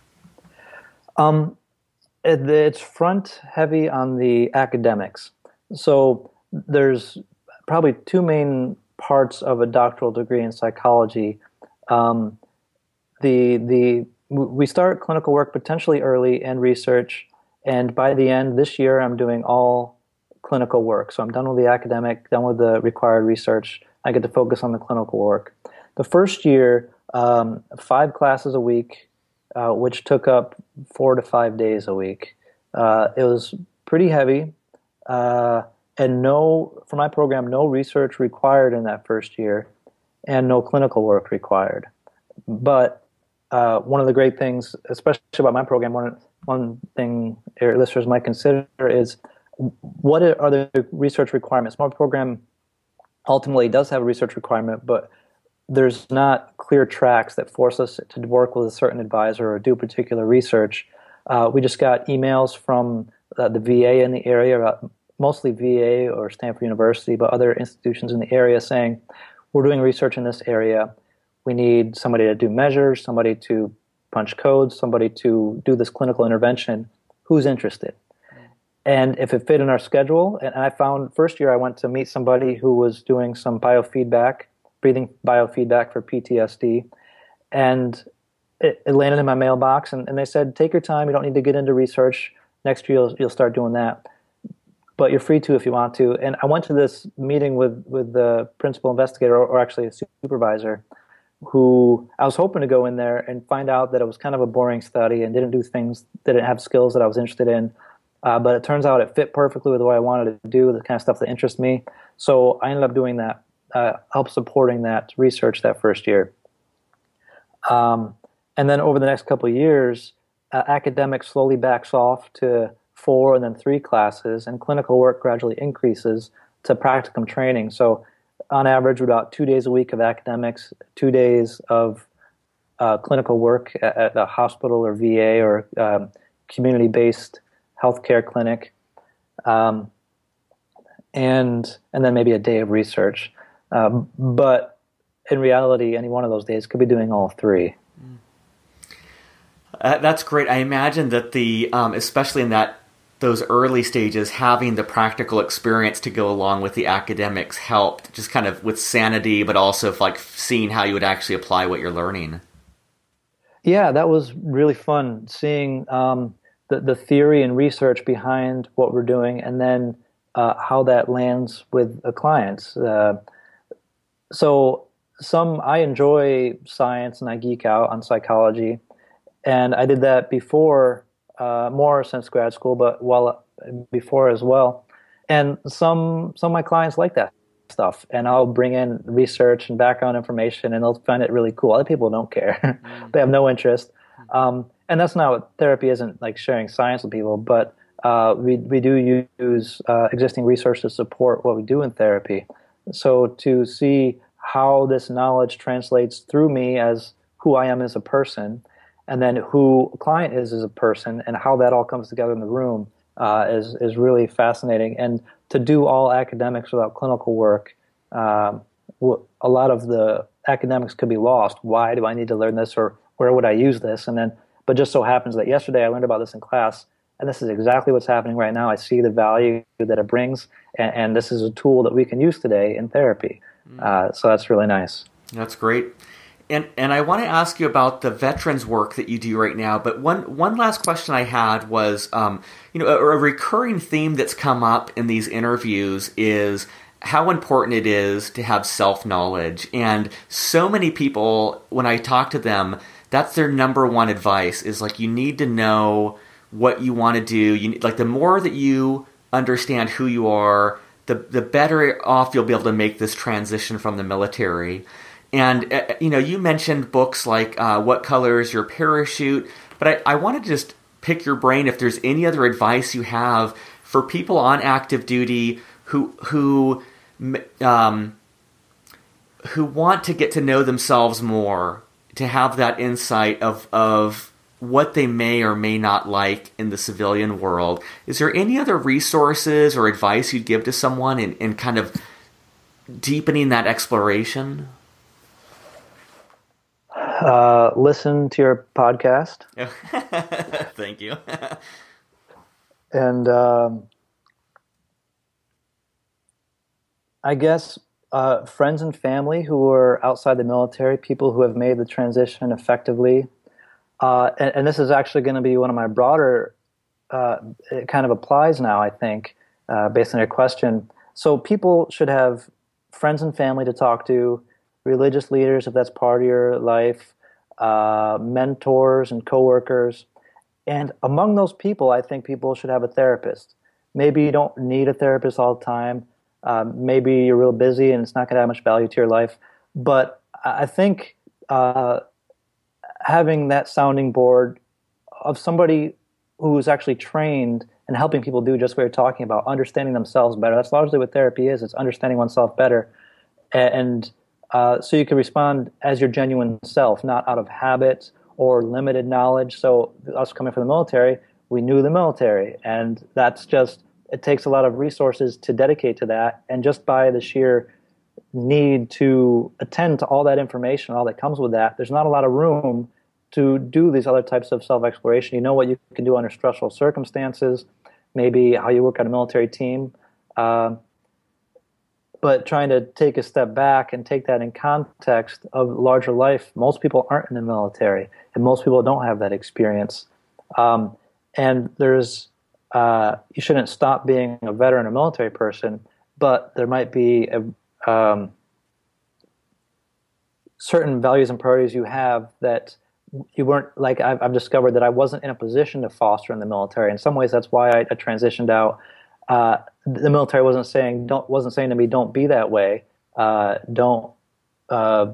Um, it, it's front heavy on the academics. So there's probably two main parts of a doctoral degree in psychology. Um, the the we start clinical work potentially early and research, and by the end this year I'm doing all clinical work. So I'm done with the academic, done with the required research. I get to focus on the clinical work. The first year, um, five classes a week, uh, which took up four to five days a week. Uh, it was pretty heavy, uh, and no, for my program, no research required in that first year, and no clinical work required. But uh, one of the great things, especially about my program, one one thing your listeners might consider is what are the research requirements? My program ultimately does have a research requirement, but there's not clear tracks that force us to work with a certain advisor or do particular research. Uh, we just got emails from uh, the V A in the area, uh, mostly V A or Stanford University, but other institutions in the area saying, we're doing research in this area. We need somebody to do measures, somebody to punch codes, somebody to do this clinical intervention. Who's interested? And if it fit in our schedule, and I found first year I went to meet somebody who was doing some biofeedback, breathing biofeedback for P T S D, and it, it landed in my mailbox, and, and they said, take your time, you don't need to get into research. Next year you'll, you'll start doing that. But you're free to if you want to. And I went to this meeting with, with the principal investigator, or, or actually a supervisor, who I was hoping to go in there and find out that it was kind of a boring study and didn't do things, didn't have skills that I was interested in. Uh, but it turns out it fit perfectly with what I wanted to do, the kind of stuff that interests me. So I ended up doing that, uh, help supporting that research that first year. Um, and then over the next couple of years, uh, academics slowly backs off to four and then three classes, and clinical work gradually increases to practicum training. So on average, about two days a week of academics, two days of uh, clinical work at, at a hospital or V A or um, community-based healthcare clinic, um, and and then maybe a day of research. Um, but in reality, any one of those days could be doing all three. Uh, that's great. I imagine that the, um, especially in that those early stages, having the practical experience to go along with the academics helped, just kind of with sanity, but also like seeing how you would actually apply what you're learning. Yeah, that was really fun, seeing um, the, the theory and research behind what we're doing, and then uh, how that lands with the clients. Uh, so some, I enjoy science and I geek out on psychology, and I did that before uh, more since grad school, but well before as well. And some some of my clients like that stuff, and I'll bring in research and background information, and they'll find it really cool. Other people don't care; mm. they have no interest. Um, and that's not what therapy isn't, like sharing science with people, but uh, we we do use uh, existing research to support what we do in therapy. So to see how this knowledge translates through me as who I am as a person, and then who a client is as a person, and how that all comes together in the room uh, is is really fascinating. And to do all academics without clinical work, um, a lot of the academics could be lost. Why do I need to learn this, or where would I use this? And then, but just so happens that yesterday I learned about this in class, and this is exactly what's happening right now. I see the value that it brings, and, and this is a tool that we can use today in therapy. Mm. Uh, so that's really nice. That's great. And and I want to ask you about the veterans work that you do right now. But one one last question I had was, um, you know, a, a recurring theme that's come up in these interviews is how important it is to have self-knowledge. And so many people, when I talk to them, that's their number one advice is like, you need to know what you want to do. You need, like the more that you understand who you are, the the better off you'll be able to make this transition from the military. And, uh, you know, you mentioned books like uh, What Color is Your Parachute, but I, I want to just pick your brain if there's any other advice you have for people on active duty who who um, who want to get to know themselves more, to have that insight of of what they may or may not like in the civilian world. Is there any other resources or advice you'd give to someone in, in kind of deepening that exploration? Uh, listen to your podcast. Thank you. And um, I guess uh, friends and family who are outside the military, people who have made the transition effectively. Uh, and, and this is actually going to be one of my broader, uh, it kind of applies now, I think, uh, based on your question. So people should have friends and family to talk to, religious leaders, if that's part of your life, uh, mentors and coworkers. And among those people, I think people should have a therapist. Maybe you don't need a therapist all the time. Um, maybe you're real busy and it's not going to have much value to your life. But I think uh, having that sounding board of somebody who's actually trained and helping people do just what you're talking about, understanding themselves better. That's largely what therapy is. It's understanding oneself better. And Uh, so you can respond as your genuine self, not out of habit or limited knowledge. So us coming from the military, we knew the military, and that's just, it takes a lot of resources to dedicate to that. And just by the sheer need to attend to all that information, all that comes with that, there's not a lot of room to do these other types of self-exploration. You know what you can do under stressful circumstances, maybe how you work on a military team. Uh, But trying to take a step back and take that in context of larger life, most people aren't in the military, and most people don't have that experience. Um, and there's, uh, you shouldn't stop being a veteran or military person, but there might be a, um, certain values and priorities you have that you weren't, like I've, I've discovered that I wasn't in a position to foster in the military. In some ways, that's why I, I transitioned out. Uh, the military wasn't saying don't wasn't saying to me, don't be that way. Uh, don't uh,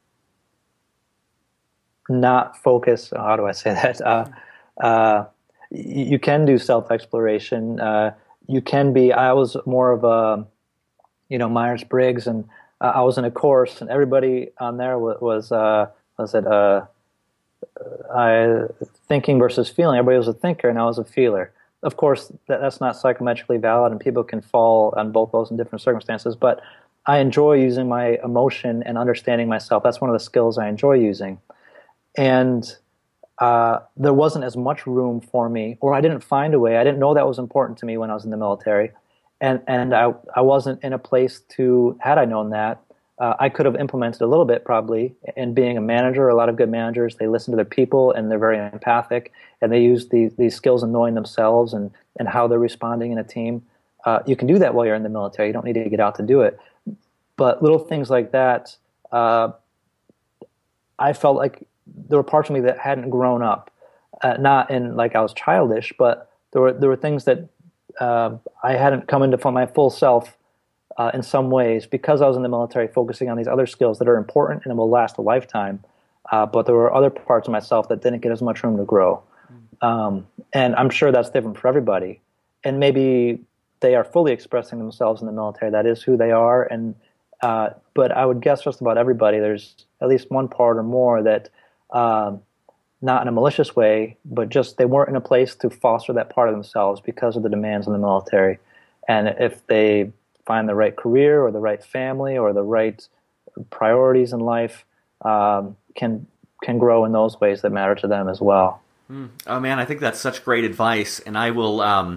not focus. How do I say that? Uh, uh, you, you can do self exploration. Uh, you can be. I was more of a, you know, Myers Briggs, and uh, I was in a course, and everybody on there was was uh, was it uh, I thinking versus feeling. Everybody was a thinker, and I was a feeler. Of course, that, that's not psychometrically valid, and people can fall on both those in different circumstances, but I enjoy using my emotion and understanding myself. That's one of the skills I enjoy using. And uh, there wasn't as much room for me, or I didn't find a way. I didn't know that was important to me when I was in the military. And, and I, I wasn't in a place to, had I known that, uh, I could have implemented a little bit probably. And being a manager, a lot of good managers, they listen to their people and they're very empathic, and they use these, these skills in knowing themselves and, and how they're responding in a team. Uh, you can do that while you're in the military. You don't need to get out to do it. But little things like that, uh, I felt like there were parts of me that hadn't grown up. uh, not in like I was childish, but there were there were things that uh, I hadn't come into my full self uh, in some ways because I was in the military, focusing on these other skills that are important and will last a lifetime. Uh, but there were other parts of myself that didn't get as much room to grow, um, and I'm sure that's different for everybody. And maybe they are fully expressing themselves in the military. That is who they are, and uh, but I would guess just about everybody, there's at least one part or more that. Um, not in a malicious way, but just they weren't in a place to foster that part of themselves because of the demands in the military. And if they find the right career or the right family or the right priorities in life, um, can can grow in those ways that matter to them as well. Mm. Oh man, I think that's such great advice, and I will um,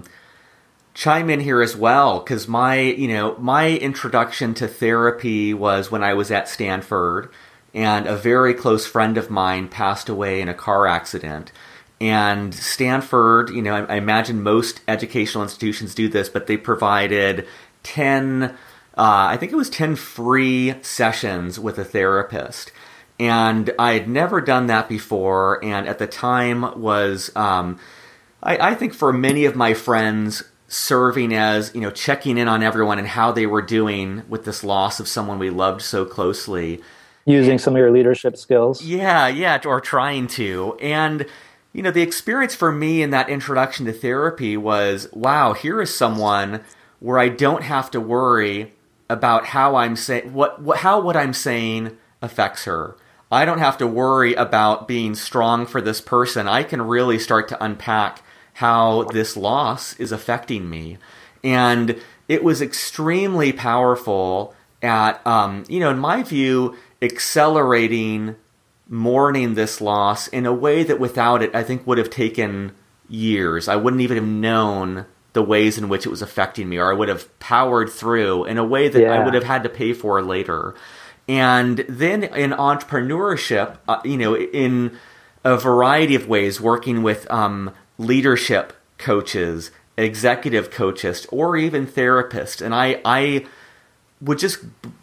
chime in here as well because my you know my introduction to therapy was when I was at Stanford. And a very close friend of mine passed away in a car accident. And Stanford, you know, I, I imagine most educational institutions do this, but they provided ten, uh, I think it was ten free sessions with a therapist. And I had never done that before. And at the time was, um, I, I think for many of my friends, serving as, you know, checking in on everyone and how they were doing with this loss of someone we loved so closely. Using some of your leadership skills. Yeah, yeah, or trying to. And, you know, the experience for me in that introduction to therapy was, wow, here is someone where I don't have to worry about how I'm saying, what, what, how what I'm saying affects her. I don't have to worry about being strong for this person. I can really start to unpack how this loss is affecting me. And it was extremely powerful at, um, you know, in my view, accelerating mourning this loss in a way that without it, I think would have taken years. I wouldn't even have known the ways in which it was affecting me, or I would have powered through in a way that yeah. I would have had to pay for later. And then in entrepreneurship, uh, you know, in a variety of ways, working with um, leadership coaches, executive coaches, or even therapists. And I, I would just,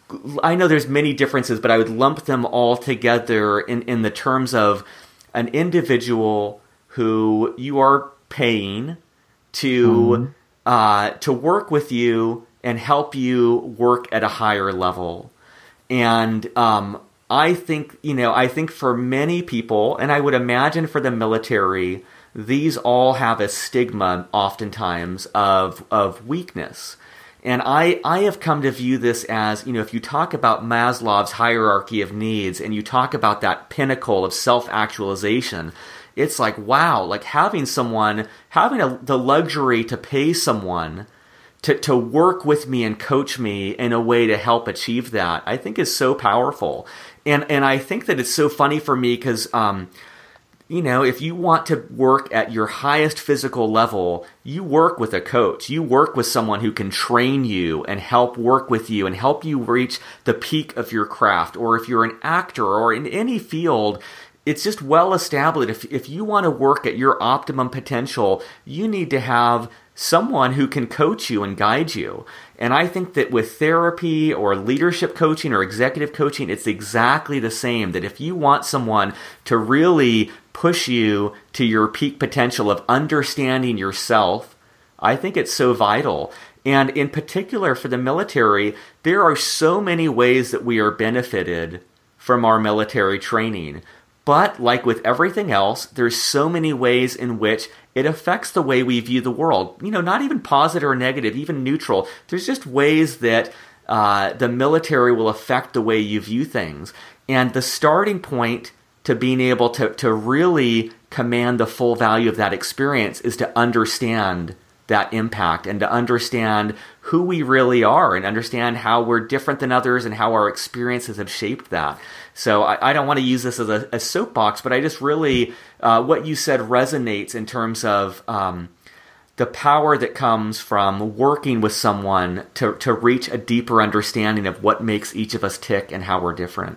I know there's many differences, but I would lump them all together in, in the terms of an individual who you are paying to mm-hmm. uh, to work with you and help you work at a higher level. And um, I think, you know, I think for many people, and I would imagine for the military, these all have a stigma oftentimes of of weakness. And I, I have come to view this as, you know, if you talk about Maslow's hierarchy of needs and you talk about that pinnacle of self-actualization, it's like, wow, like having someone, having a, the luxury to pay someone to, to work with me and coach me in a way to help achieve that, I think is so powerful. And and I think that it's so funny for me because, um, you know, if you want to work at your highest physical level, you work with a coach. You work with someone who can train you and help work with you and help you reach the peak of your craft. Or if you're an actor or in any field, it's just well established. If, if you want to work at your optimum potential, you need to have someone who can coach you and guide you. And I think that with therapy or leadership coaching or executive coaching, it's exactly the same. That if you want someone to really push you to your peak potential of understanding yourself, I think it's so vital. And in particular for the military, there are so many ways that we are benefited from our military training. But like with everything else, there's so many ways in which it affects the way we view the world. You know, not even positive or negative, even neutral. There's just ways that uh, the military will affect the way you view things. And the starting point to being able to, to really command the full value of that experience is to understand that impact and to understand who we really are and understand how we're different than others and how our experiences have shaped that. So I, I don't want to use this as a, a soapbox, but I just really, uh, what you said resonates in terms of um, the power that comes from working with someone to, to reach a deeper understanding of what makes each of us tick and how we're different.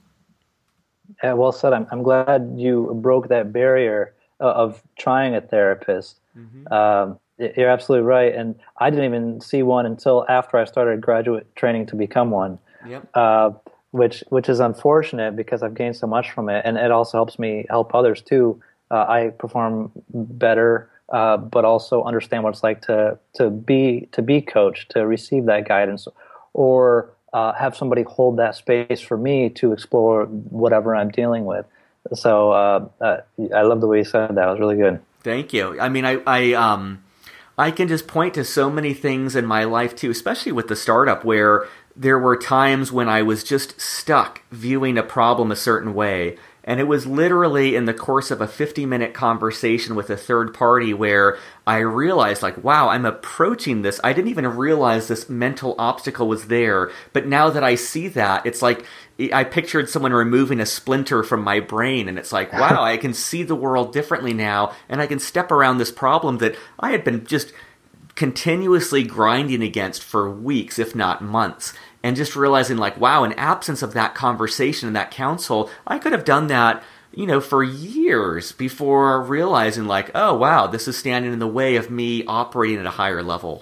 Yeah, well said. I'm, I'm glad you broke that barrier uh, of trying a therapist. Mm-hmm. Um, you're absolutely right. And I didn't even see one until after I started graduate training to become one. Yep. Uh, which which is unfortunate because I've gained so much from it, and it also helps me help others too uh, I perform better, uh, but also understand what it's like to to be to be coached, to receive that guidance, or uh, have somebody hold that space for me to explore whatever I'm dealing with. So uh, uh, I love the way you said that. It was really good. Thank you. I mean, I, I, um, I can just point to so many things in my life too, especially with the startup, where there were times when I was just stuck viewing a problem a certain way. And it was literally in the course of a fifty-minute conversation with a third party where I realized, like, wow, I'm approaching this. I didn't even realize this mental obstacle was there. But now that I see that, it's like I pictured someone removing a splinter from my brain. And it's like, wow, I can see the world differently now. And I can step around this problem that I had been just continuously grinding against for weeks, if not months. And just realizing, like, wow, in absence of that conversation and that counsel, I could have done that, you know, for years before realizing, like, oh, wow, this is standing in the way of me operating at a higher level.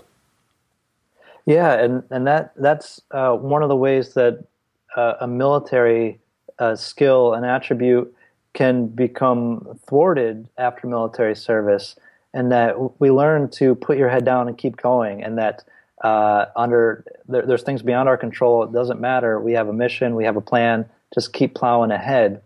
Yeah, and, and that that's uh, one of the ways that uh, a military uh, skill, an attribute, can become thwarted after military service, and that we learn to put your head down and keep going, and that Uh, under there, there's things beyond our control. It doesn't matter. We have a mission. We have a plan. Just keep plowing ahead.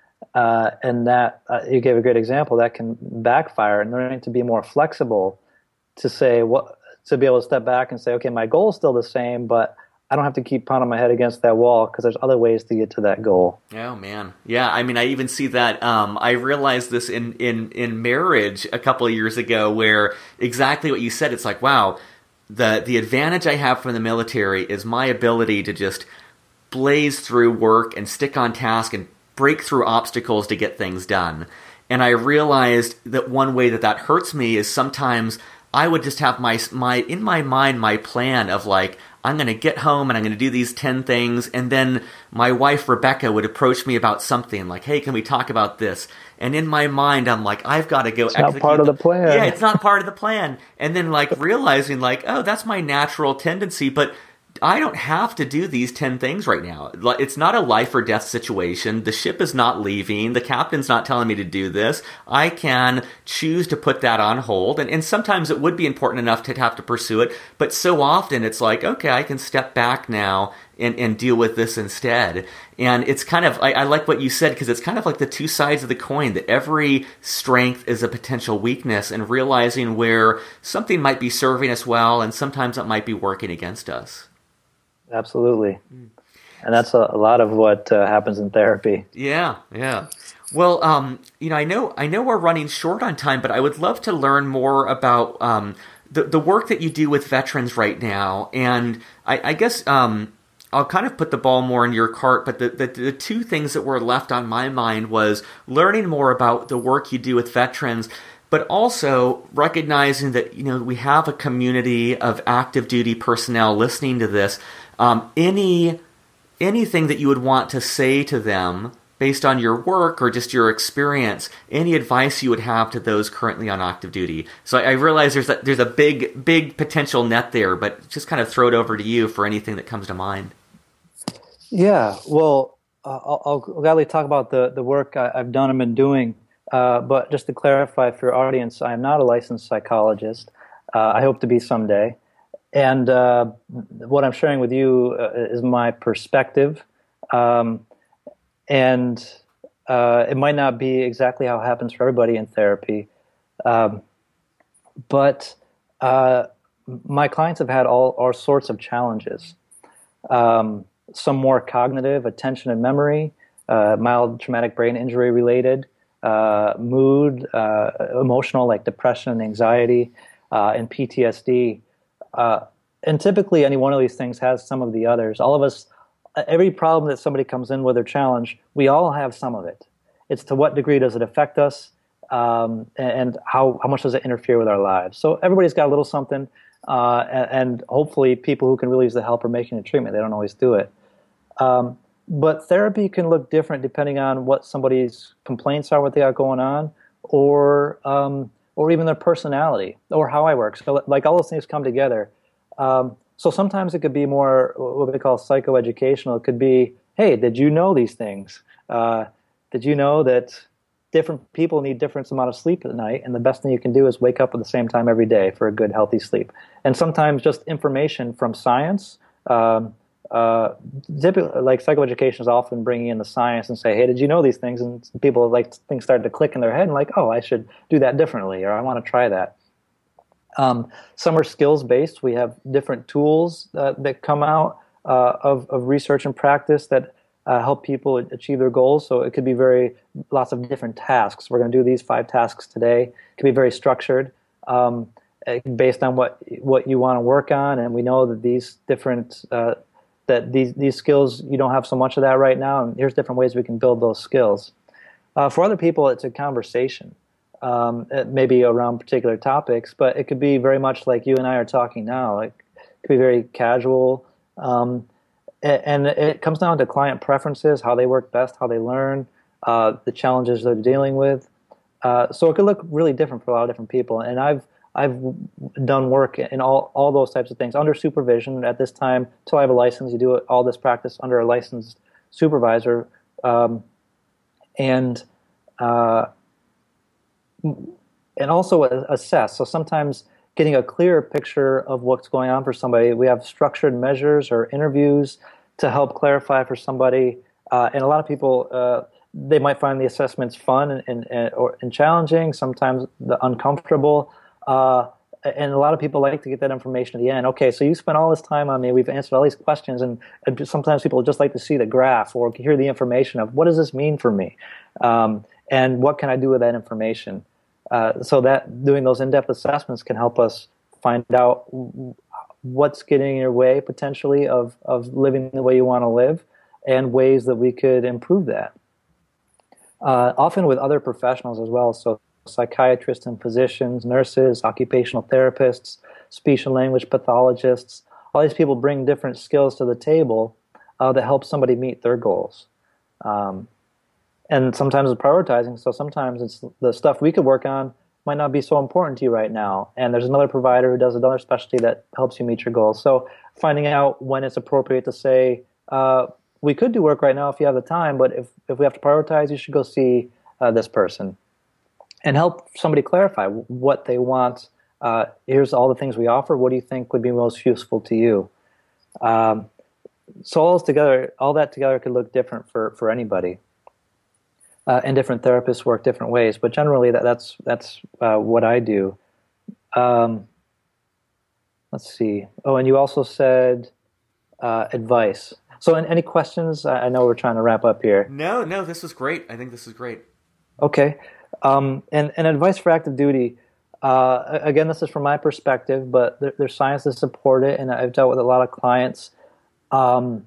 Uh, and that uh, you gave a great example. That can backfire. And learning to be more flexible, to say what, to be able to step back and say, okay, my goal is still the same, but I don't have to keep pounding my head against that wall because there's other ways to get to that goal. Oh man, yeah. I mean, I even see that. Um, I realized this in in in marriage a couple of years ago, where exactly what you said. It's like, wow. The the advantage I have from the military is my ability to just blaze through work and stick on task and break through obstacles to get things done. And I realized that one way that that hurts me is sometimes I would just have my my in my mind my plan of, like, I'm going to get home and I'm going to do these ten things, and then my wife Rebecca would approach me about something like, hey, can we talk about this? And in my mind, I'm like, I've got to go it's execute. Not part of the plan. Yeah, it's not part of the plan. And then, like, realizing, like, oh, that's my natural tendency, but I don't have to do these ten things right now. It's not a life or death situation. The ship is not leaving. The captain's not telling me to do this. I can choose to put that on hold. And, and sometimes it would be important enough to have to pursue it. But so often it's like, okay, I can step back now and, and deal with this instead. And it's kind of, I, I like what you said, because it's kind of like the two sides of the coin, that every strength is a potential weakness, and realizing where something might be serving us well and sometimes it might be working against us. Absolutely. And that's a, a lot of what uh, happens in therapy. Yeah, yeah. Well, um, you know, I know I know we're running short on time, but I would love to learn more about um, the, the work that you do with veterans right now. And I, I guess um, I'll kind of put the ball more in your cart, but the, the, the two things that were left on my mind was learning more about the work you do with veterans, but also recognizing that, you know, we have a community of active duty personnel listening to this. Um, any anything that you would want to say to them based on your work or just your experience, any advice you would have to those currently on active duty. So I, I realize there's a, there's a big, big potential net there, but just kind of throw it over to you for anything that comes to mind. Yeah, well, uh, I'll, I'll gladly talk about the, the work I, I've done and been doing, uh, but just to clarify for your audience, I am not a licensed psychologist. Uh, I hope to be someday. And uh, what I'm sharing with you uh, is my perspective, um, and uh, it might not be exactly how it happens for everybody in therapy, um, but uh, my clients have had all, all sorts of challenges, um, some more cognitive, attention and memory, uh, mild traumatic brain injury related, uh, mood, uh, emotional like depression and anxiety, uh, and P T S D. Uh, and typically any one of these things has some of the others. All of us, every problem that somebody comes in with or challenge, we all have some of it. It's to what degree does it affect us, um, and how, how much does it interfere with our lives. So everybody's got a little something, uh, and, and hopefully people who can really use the help are making a treatment. They don't always do it. Um, but therapy can look different depending on what somebody's complaints are, what they got going on, or um, or even their personality, or how I work. So like all those things come together. Um, so sometimes it could be more what we call psychoeducational. It could be, hey, did you know these things? Uh, did you know that different people need different amount of sleep at night, and the best thing you can do is wake up at the same time every day for a good, healthy sleep. And sometimes just information from science, um, uh, typically, like psychoeducation is often bringing in the science and say, hey, did you know these things? And people, like, things start to click in their head and like, oh, I should do that differently, or I want to try that. Um, some are skills-based. We have different tools uh, that come out uh, of, of research and practice that Uh, help people achieve their goals. So it could be very, lots of different tasks. We're going to do these five tasks today. It could be very structured, um, based on what what you want to work on. And we know that these different, uh, that these, these skills, you don't have so much of that right now. And here's different ways we can build those skills. Uh, for other people, it's a conversation, um, maybe around particular topics, but it could be very much like you and I are talking now. It could be very casual. Um, And it comes down to client preferences, how they work best, how they learn, uh, the challenges they're dealing with. Uh, so it could look really different for a lot of different people. And I've I've done work in all, all those types of things under supervision at this time. Till I have a license, you do all this practice under a licensed supervisor, um, and uh, and also assess. So sometimes getting a clearer picture of what's going on for somebody. We have structured measures or interviews to help clarify for somebody. Uh, and a lot of people, uh, they might find the assessments fun and, and, and, or, and challenging, sometimes the uncomfortable. Uh, and a lot of people like to get that information at the end. Okay, so you spent all this time on me. We've answered all these questions. And, and sometimes people just like to see the graph or hear the information of what does this mean for me? Um, and what can I do with that information? Uh, so that doing those in-depth assessments can help us find out what's getting in your way potentially of, of living the way you want to live and ways that we could improve that. Uh, often with other professionals as well, so psychiatrists and physicians, nurses, occupational therapists, speech and language pathologists, all these people bring different skills to the table uh, that help somebody meet their goals. Um, And sometimes it's prioritizing, so sometimes it's the stuff we could work on might not be so important to you right now. And there's another provider who does another specialty that helps you meet your goals. So finding out when it's appropriate to say, uh, we could do work right now if you have the time, but if, if we have to prioritize, you should go see uh, this person. And help somebody clarify what they want. Uh, here's all the things we offer. What do you think would be most useful to you? Um, so all this together, all that together could look different for, for anybody. Uh, and different therapists work different ways, but generally that, that's that's uh, what I do. Um, let's see. Oh, and you also said uh, advice. So, in, any questions? I, I know we're trying to wrap up here. No, no, this is great. I think this is great. Okay, um, and and advice for active duty. Uh, again, this is from my perspective, but there, there's science to support it, and I've dealt with a lot of clients. Um,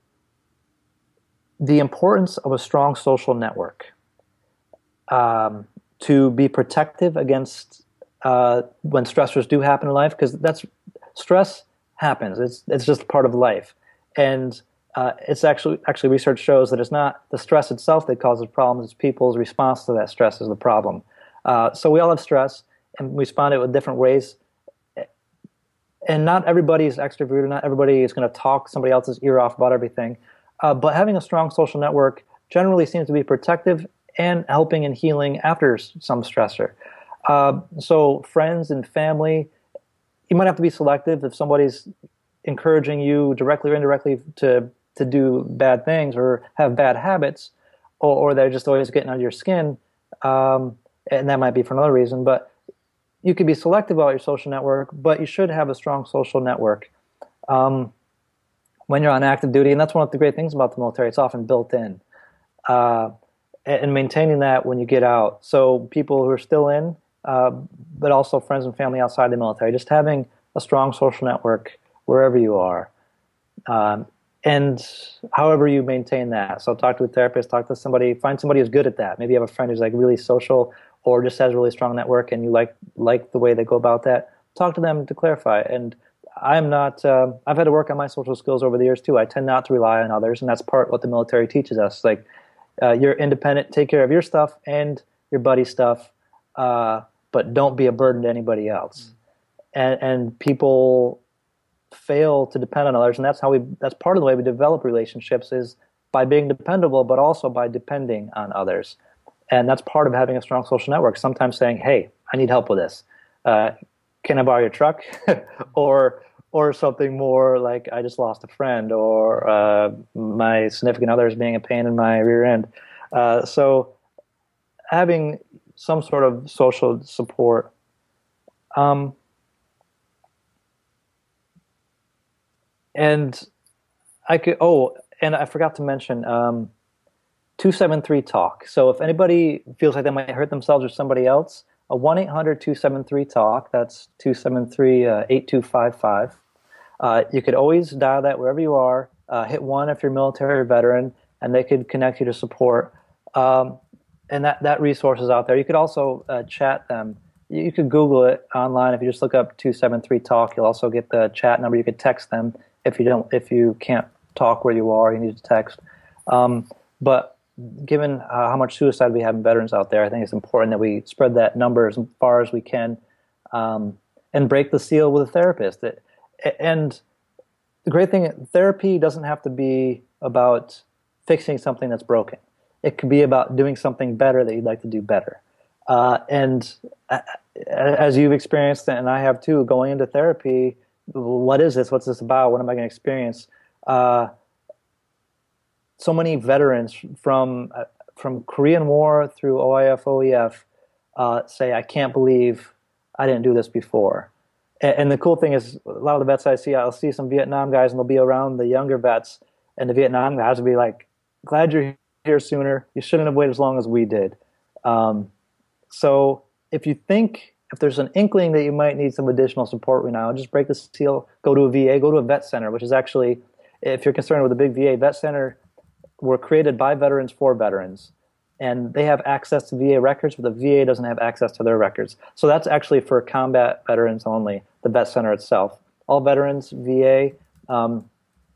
The importance of a strong social network um, to be protective against uh, when stressors do happen in life, because that's stress happens. It's it's just part of life, and uh, it's actually actually research shows that it's not the stress itself that causes problems. It's people's response to that stress is the problem. Uh, so we all have stress, and we respond to it with different ways. And not everybody is extroverted. Not everybody is going to talk somebody else's ear off about everything. Uh, but having a strong social network generally seems to be protective and helping and healing after some stressor. Uh, so friends and family, you might have to be selective if somebody's encouraging you directly or indirectly to to do bad things or have bad habits, or, or they're just always getting under your skin, um, and that might be for another reason. But you can be selective about your social network, but you should have a strong social network. Um, when you're on active duty, and that's one of the great things about the military, it's often built in. Uh, and maintaining that when you get out. So people who are still in, uh, but also friends and family outside the military, just having a strong social network wherever you are. Um, and however you maintain that. So talk to a therapist, talk to somebody, find somebody who's good at that. Maybe you have a friend who's like really social or just has a really strong network and you like like the way they go about that. Talk to them to clarify. And I'm not, uh, I've had to work on my social skills over the years too. I tend not to rely on others, and that's part of what the military teaches us. Like, uh, you're independent, take care of your stuff and your buddy's stuff, uh, but don't be a burden to anybody else. Mm. And, and people fail to depend on others, and that's how we, that's part of the way we develop relationships is by being dependable, but also by depending on others. And that's part of having a strong social network. Sometimes saying, hey, I need help with this. Uh, can I borrow your truck? or or something more like I just lost a friend, or uh, my significant other is being a pain in my rear end. Uh, so having some sort of social support. Um, and I could, oh, and I forgot to mention um, two seven three talk. So if anybody feels like they might hurt themselves or somebody else, a one eight hundred two seven three talk, that's two seven three eight two five five. Uh, you could always dial that wherever you are. Uh, hit one if you're military or veteran, and they could connect you to support. Um, and that, that resource is out there. You could also uh, chat them. You could Google it online. If you just look up two seven three talk, you'll also get the chat number. You could text them if you don't, if you can't talk where you are, you need to text. Um, but given uh, how much suicide we have in veterans out there, I think it's important that we spread that number as far as we can, um, and break the seal with a therapist. It, and the great thing, therapy doesn't have to be about fixing something that's broken. It could be about doing something better that you'd like to do better. Uh, and uh, as you've experienced, and I have too, going into therapy, what is this? What's this about? What am I going to experience? Uh, so many veterans from uh, from Korean War through O I F, O E F uh, say, I can't believe I didn't do this before. And, and the cool thing is, a lot of the vets I see, I'll see some Vietnam guys, and they'll be around the younger vets, and the Vietnam guys will be like, glad you're here sooner. You shouldn't have waited as long as we did. Um, so if you think, if there's an inkling that you might need some additional support right now, just break the seal, go to a V A, go to a vet center, which is actually, if you're concerned with a big V A, vet center were created by veterans for veterans. And they have access to V A records, but the V A doesn't have access to their records. So that's actually for combat veterans only, the vet center itself. All veterans, V A, um,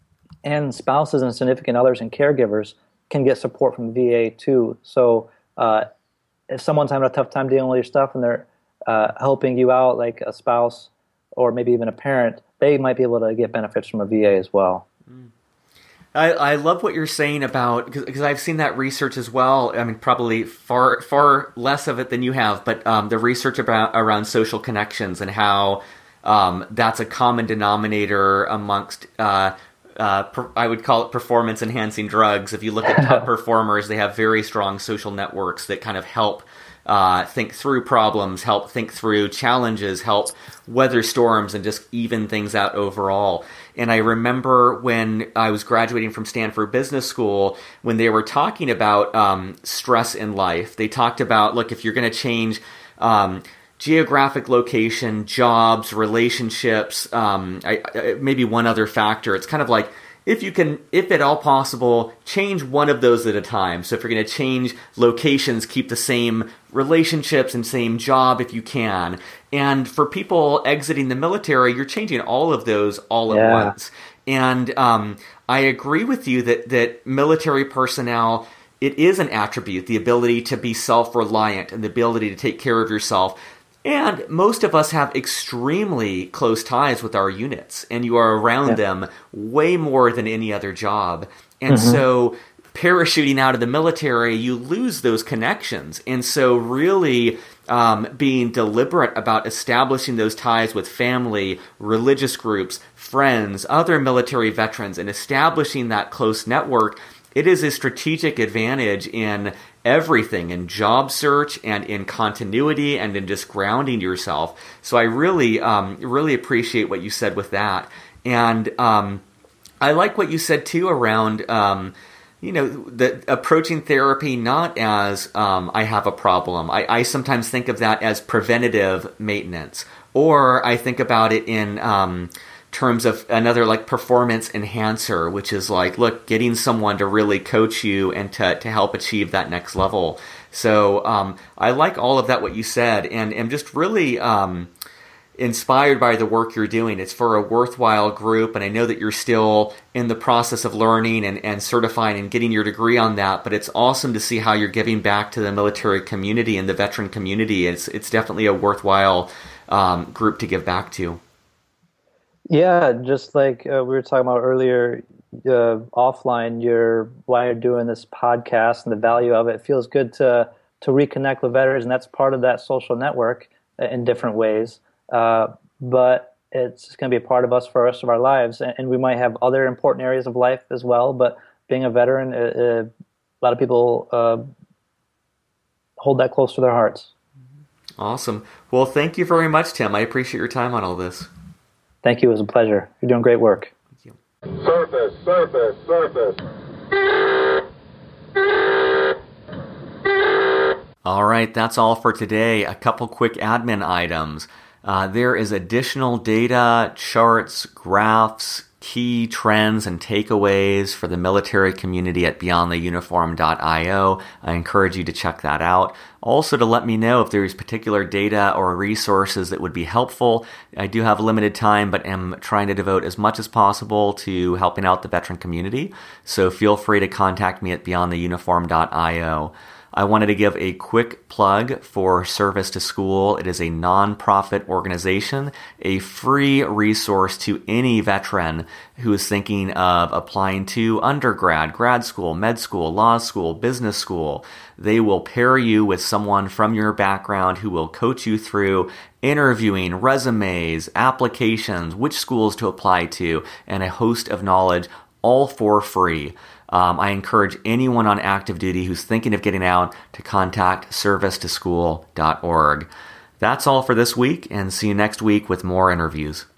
and spouses and significant others and caregivers can get support from the V A too. So uh, if someone's having a tough time dealing with your stuff and they're uh, helping you out, like a spouse or maybe even a parent, they might be able to get benefits from a V A as well. Mm. I, I love what you're saying about, because I've seen that research as well. I mean, probably far far less of it than you have, but um, the research about around social connections and how um, that's a common denominator amongst, uh, uh, per, I would call it performance-enhancing drugs. If you look at top performers, they have very strong social networks that kind of help Uh, think through problems, help think through challenges, help weather storms, and just even things out overall. And I remember when I was graduating from Stanford Business School, when they were talking about um, stress in life, they talked about, look, if you're going to change um, geographic location, jobs, relationships, um, I, I, maybe one other factor, it's kind of like, if you can, if at all possible, change one of those at a time. So if you're going to change locations, keep the same relationships and same job if you can. And for people exiting the military, you're changing all of those all at yeah. once. And um, I agree with you that, that military personnel, it is an attribute, the ability to be self-reliant and the ability to take care of yourself. And most of us have extremely close ties with our units, and you are around yeah. them way more than any other job. And mm-hmm. so parachuting out of the military, you lose those connections. And so really um, being deliberate about establishing those ties with family, religious groups, friends, other military veterans, and establishing that close network, it is a strategic advantage in everything, in job search and in continuity and in just grounding yourself. So I really, um, really appreciate what you said with that. And um, I like what you said too around, um, you know, the approaching therapy not as um, I have a problem. I, I sometimes think of that as preventative maintenance, or I think about it in um, terms of another like performance enhancer, which is like, look, getting someone to really coach you and to, to help achieve that next level. So um, I like all of that, what you said, and am just really um, inspired by the work you're doing. It's for a worthwhile group, and I know that you're still in the process of learning and, and certifying and getting your degree on that, but it's awesome to see how you're giving back to the military community and the veteran community. It's, it's definitely a worthwhile um, group to give back to. Yeah, just like uh, we were talking about earlier, uh, offline, you're, while you're doing this podcast and the value of it, it feels good to to reconnect with veterans, and that's part of that social network in different ways. Uh, but it's going to be a part of us for the rest of our lives, and, and we might have other important areas of life as well. But being a veteran, uh, uh, a lot of people uh, hold that close to their hearts. Awesome. Well, thank you very much, Tim. I appreciate your time on all this. Thank you. It was a pleasure. You're doing great work. Thank you. Surface, surface, surface. All right, that's all for today. A couple quick admin items. Uh, there is additional data, charts, graphs, key trends, and takeaways for the military community at beyond the uniform dot io. I encourage you to check that out. Also, to let me know if there's particular data or resources that would be helpful. I do have limited time, but am trying to devote as much as possible to helping out the veteran community. So feel free to contact me at beyond the uniform dot io. I wanted to give a quick plug for Service to School. It is a nonprofit organization, a free resource to any veteran who is thinking of applying to undergrad, grad school, med school, law school, business school. They will pair you with someone from your background who will coach you through interviewing, resumes, applications, which schools to apply to, and a host of knowledge, all for free. Um, I encourage anyone on active duty who's thinking of getting out to contact service to school dot org. That's all for this week, and see you next week with more interviews.